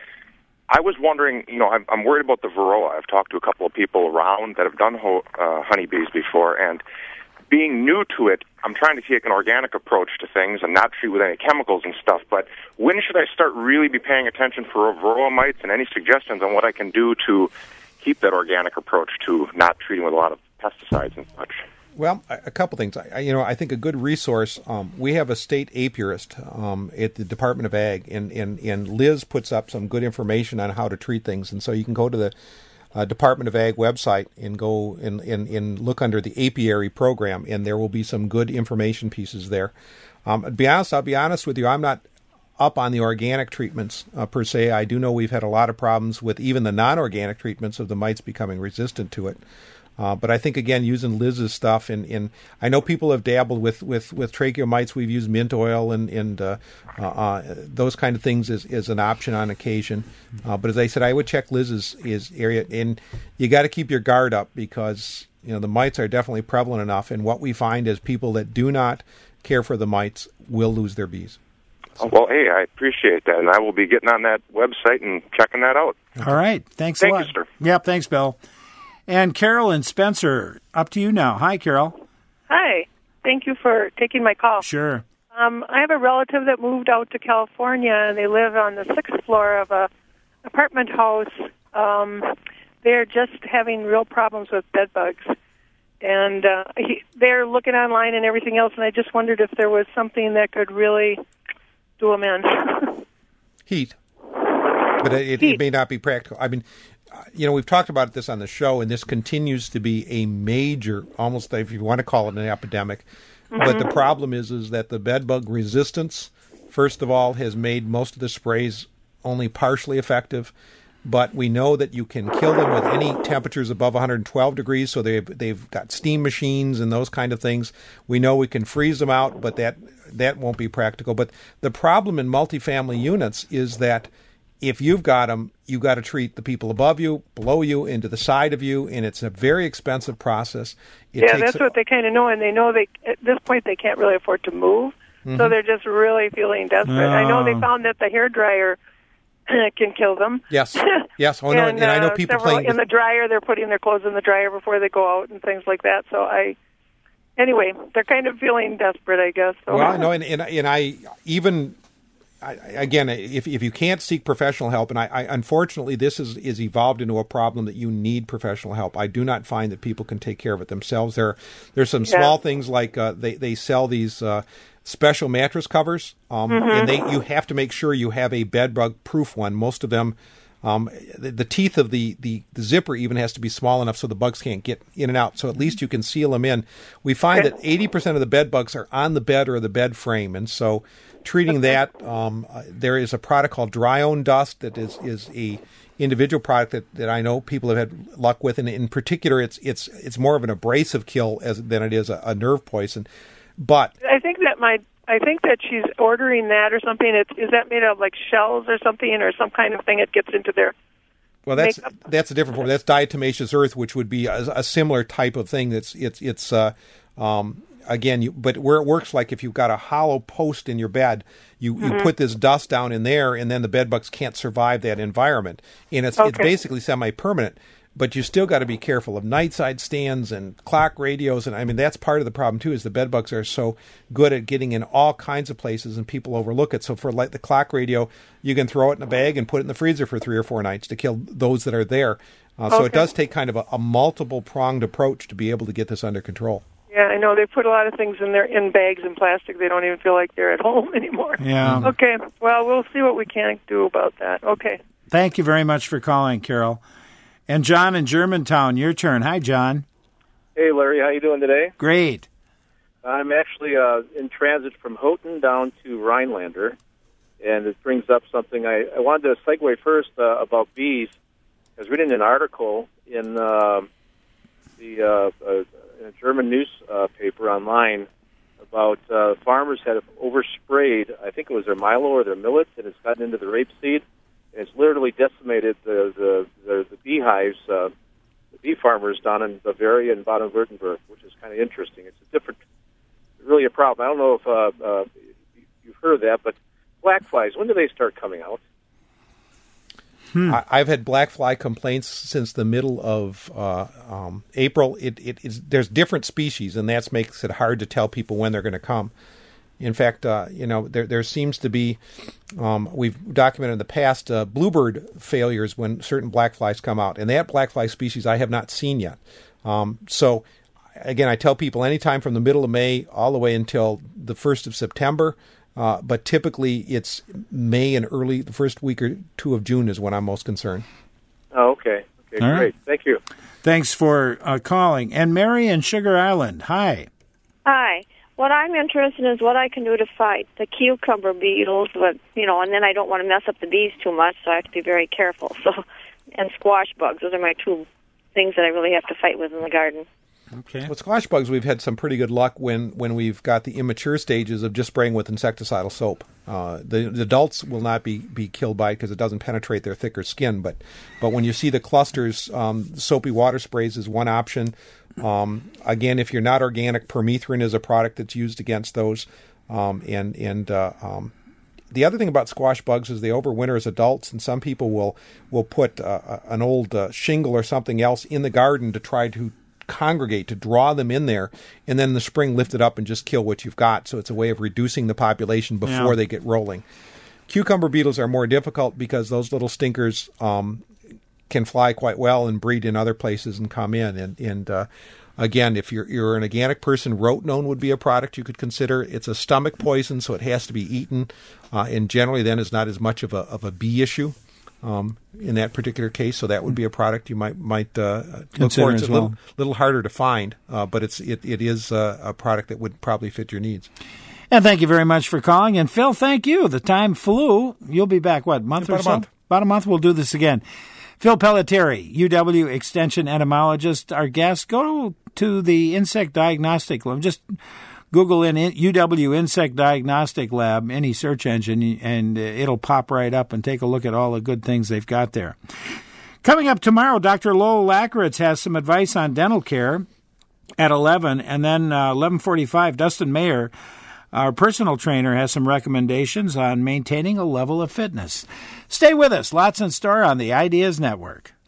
I was wondering, you know, I'm, I'm worried about the varroa. I've talked to a couple of people around that have done ho- uh, honeybees before, and being new to it, I'm trying to take an organic approach to things and not treat with any chemicals and stuff, but when should I start really be paying attention for varroa mites, and any suggestions on what I can do to keep that organic approach to not treating with a lot of pesticides and such? Well, a couple things. I, you know, I think a good resource, um, we have a state apiarist um, at the Department of Ag, and, and, and Liz puts up some good information on how to treat things, and so you can go to the Uh, Department of Ag website and go and, and, and look under the apiary program, and there will be some good information pieces there. Um, to be honest, I'll be honest with you, I'm not up on the organic treatments uh, per se. I do know we've had a lot of problems with even the non-organic treatments of the mites becoming resistant to it. Uh, but I think, again, using Liz's stuff, and, and I know people have dabbled with, with, with tracheomites. We've used mint oil and, and uh, uh, uh, those kind of things as, as an option on occasion. Uh, but as I said, I would check Liz's his area. And you got to keep your guard up, because, you know, the mites are definitely prevalent enough. And what we find is people that do not care for the mites will lose their bees. Oh, well, hey, I appreciate that, and I will be getting on that website and checking that out. All right. Thanks Thank a lot. you, sir. Yep, thanks, Bill. And Carol and Spencer, up to you now. Hi, Carol. Hi. Thank you for taking my call. Sure. Um, I have a relative that moved out to California, and they live on the sixth floor of a apartment house. Um, they're just having real problems with bed bugs. And uh, he, they're looking online and everything else, and I just wondered if there was something that could really do them in. Heat. But it, it may not be practical. I mean, you know, we've talked about this on the show, and this continues to be a major, almost if you want to call it an epidemic. Mm-hmm. But the problem is, is that the bed bug resistance, first of all, has made most of the sprays only partially effective. But we know that you can kill them with any temperatures above one hundred twelve degrees, so they've, they've got steam machines and those kind of things. We know we can freeze them out, but that that won't be practical. But the problem in multifamily units is that if you've got them, you've got to treat the people above you, below you, and to the side of you, and it's a very expensive process. It yeah, takes that's a- what they kind of know, and they know they at this point they can't really afford to move, Mm-hmm. so they're just really feeling desperate. Oh. I know they found that the hairdryer can kill them. Yes, yes. Oh, no, and, and I know uh, people several, playing in the dryer. They're putting their clothes in the dryer before they go out and things like that. So I, anyway, they're kind of feeling desperate, I guess. So. Well, I know, and, and, and I even, I, again, if if you can't seek professional help, and I, I unfortunately this is, is evolved into a problem that you need professional help. I do not find that people can take care of it themselves. There, there's some small Yeah. things like uh, they they sell these uh, special mattress covers, um, Mhm. and they you have to make sure you have a bed bug proof one. Most of them. Um, the, the teeth of the, the, the zipper even has to be small enough so the bugs can't get in and out. So at least you can seal them in. We find Okay. that eighty percent of the bed bugs are on the bed or the bed frame. And so treating that, um, uh, there is a product called Dryone Dust that is, is a individual product that, that I know people have had luck with. And in particular, it's, it's, it's more of an abrasive kill as, than it is a, a nerve poison. But I think that my I think that she's ordering that or something. It's, is that made of like shells or something, or some kind of thing that gets into their Well, that's makeup? that's a different form. That's diatomaceous earth, which would be a, a similar type of thing. That's it's it's uh, um, again, you, but where it works, like if you've got a hollow post in your bed, you, mm-hmm. you put this dust down in there, and then the bed bugs can't survive that environment, and it's okay. it's basically semi-permanent. But you still got to be careful of nightside stands and clock radios, and I mean that's part of the problem too. Is the bed bugs are so good at getting in all kinds of places, and people overlook it. So for like the clock radio, you can throw it in a bag and put it in the freezer for three or four nights to kill those that are there. Uh, so okay. it does take kind of a, a multiple pronged approach to be able to get this under control. Yeah, I know they put a lot of things in there in bags and plastic. They don't even feel like they're at home anymore. Yeah. Okay. Well, we'll see what we can do about that. Okay. Thank you very much for calling, Carol. And John in Germantown, your turn. Hi, John. Hey, Larry. How you doing today? Great. I'm actually uh, in transit from Houghton down to Rhinelander, and it brings up something. I, I wanted to segue first uh, about bees. I was reading an article in uh, the uh, uh, in a German newspaper uh, online about uh, farmers had oversprayed, I think it was their milo or their millet, and it's gotten into the rapeseed. It's literally decimated the the, the, the beehives, uh, the bee farmers down in Bavaria and Baden-Württemberg, which is kind of interesting. It's a different, really a problem. I don't know if uh, uh, you've heard of that, but black flies, when do they start coming out? Hmm. I, I've had black fly complaints since the middle of uh, um, April. It, it is, there's different species, and that makes it hard to tell people when they're going to come. In fact, uh, you know, there there seems to be, um, we've documented in the past, uh, bluebird failures when certain black flies come out. And that black fly species I have not seen yet. Um, so, again, I tell people anytime from the middle of May all the way until the first of September. Uh, but typically it's May and early, the first week or two of June is when I'm most concerned. Oh, okay. Okay, all great. Right. Thank you. Thanks for uh, calling. And Mary in Sugar Island, hi. Hi. What I'm interested in is what I can do to fight the cucumber beetles, but you know, and then I don't want to mess up the bees too much, so I have to be very careful. So, and squash bugs, those are my two things that I really have to fight with in the garden. Okay. With squash bugs, we've had some pretty good luck when, when we've got the immature stages of just spraying with insecticidal soap. Uh, the, the adults will not be, be killed by it because it doesn't penetrate their thicker skin. But but when you see the clusters, um, soapy water sprays is one option. Um, again, if you're not organic, permethrin is a product that's used against those. Um, and and uh, um, the other thing about squash bugs is they overwinter as adults, and some people will will put uh, an old uh, shingle or something else in the garden to try to congregate, to draw them in there, and then in the spring lift it up and just kill what you've got. So it's a way of reducing the population before Yeah. they get rolling. Cucumber beetles are more difficult because those little stinkers um, can fly quite well and breed in other places and come in. And, and uh, again, if you're, you're an organic person, rotenone would be a product you could consider. It's a stomach poison, so it has to be eaten, uh, and generally then is not as much of a, of a bee issue. Um, in that particular case, so that would be a product you might might uh, look Consider for. It's as a little, well. little harder to find, uh, but it's it, it is uh, a product that would probably fit your needs. And thank you very much for calling. And Phil, thank you. The time flew. You'll be back, what, month About or a so? month. About a month. We'll do this again. Phil Pelletieri, U W Extension entomologist, our guest. Go to the Insect Diagnostic Lab. Just Google in U W Insect Diagnostic Lab, any search engine, and it'll pop right up and take a look at all the good things they've got there. Coming up tomorrow, Doctor Lowell Lackeritz has some advice on dental care at eleven, and then uh, eleven forty-five, Dustin Mayer, our personal trainer, has some recommendations on maintaining a level of fitness. Stay with us. Lots in store on the Ideas Network.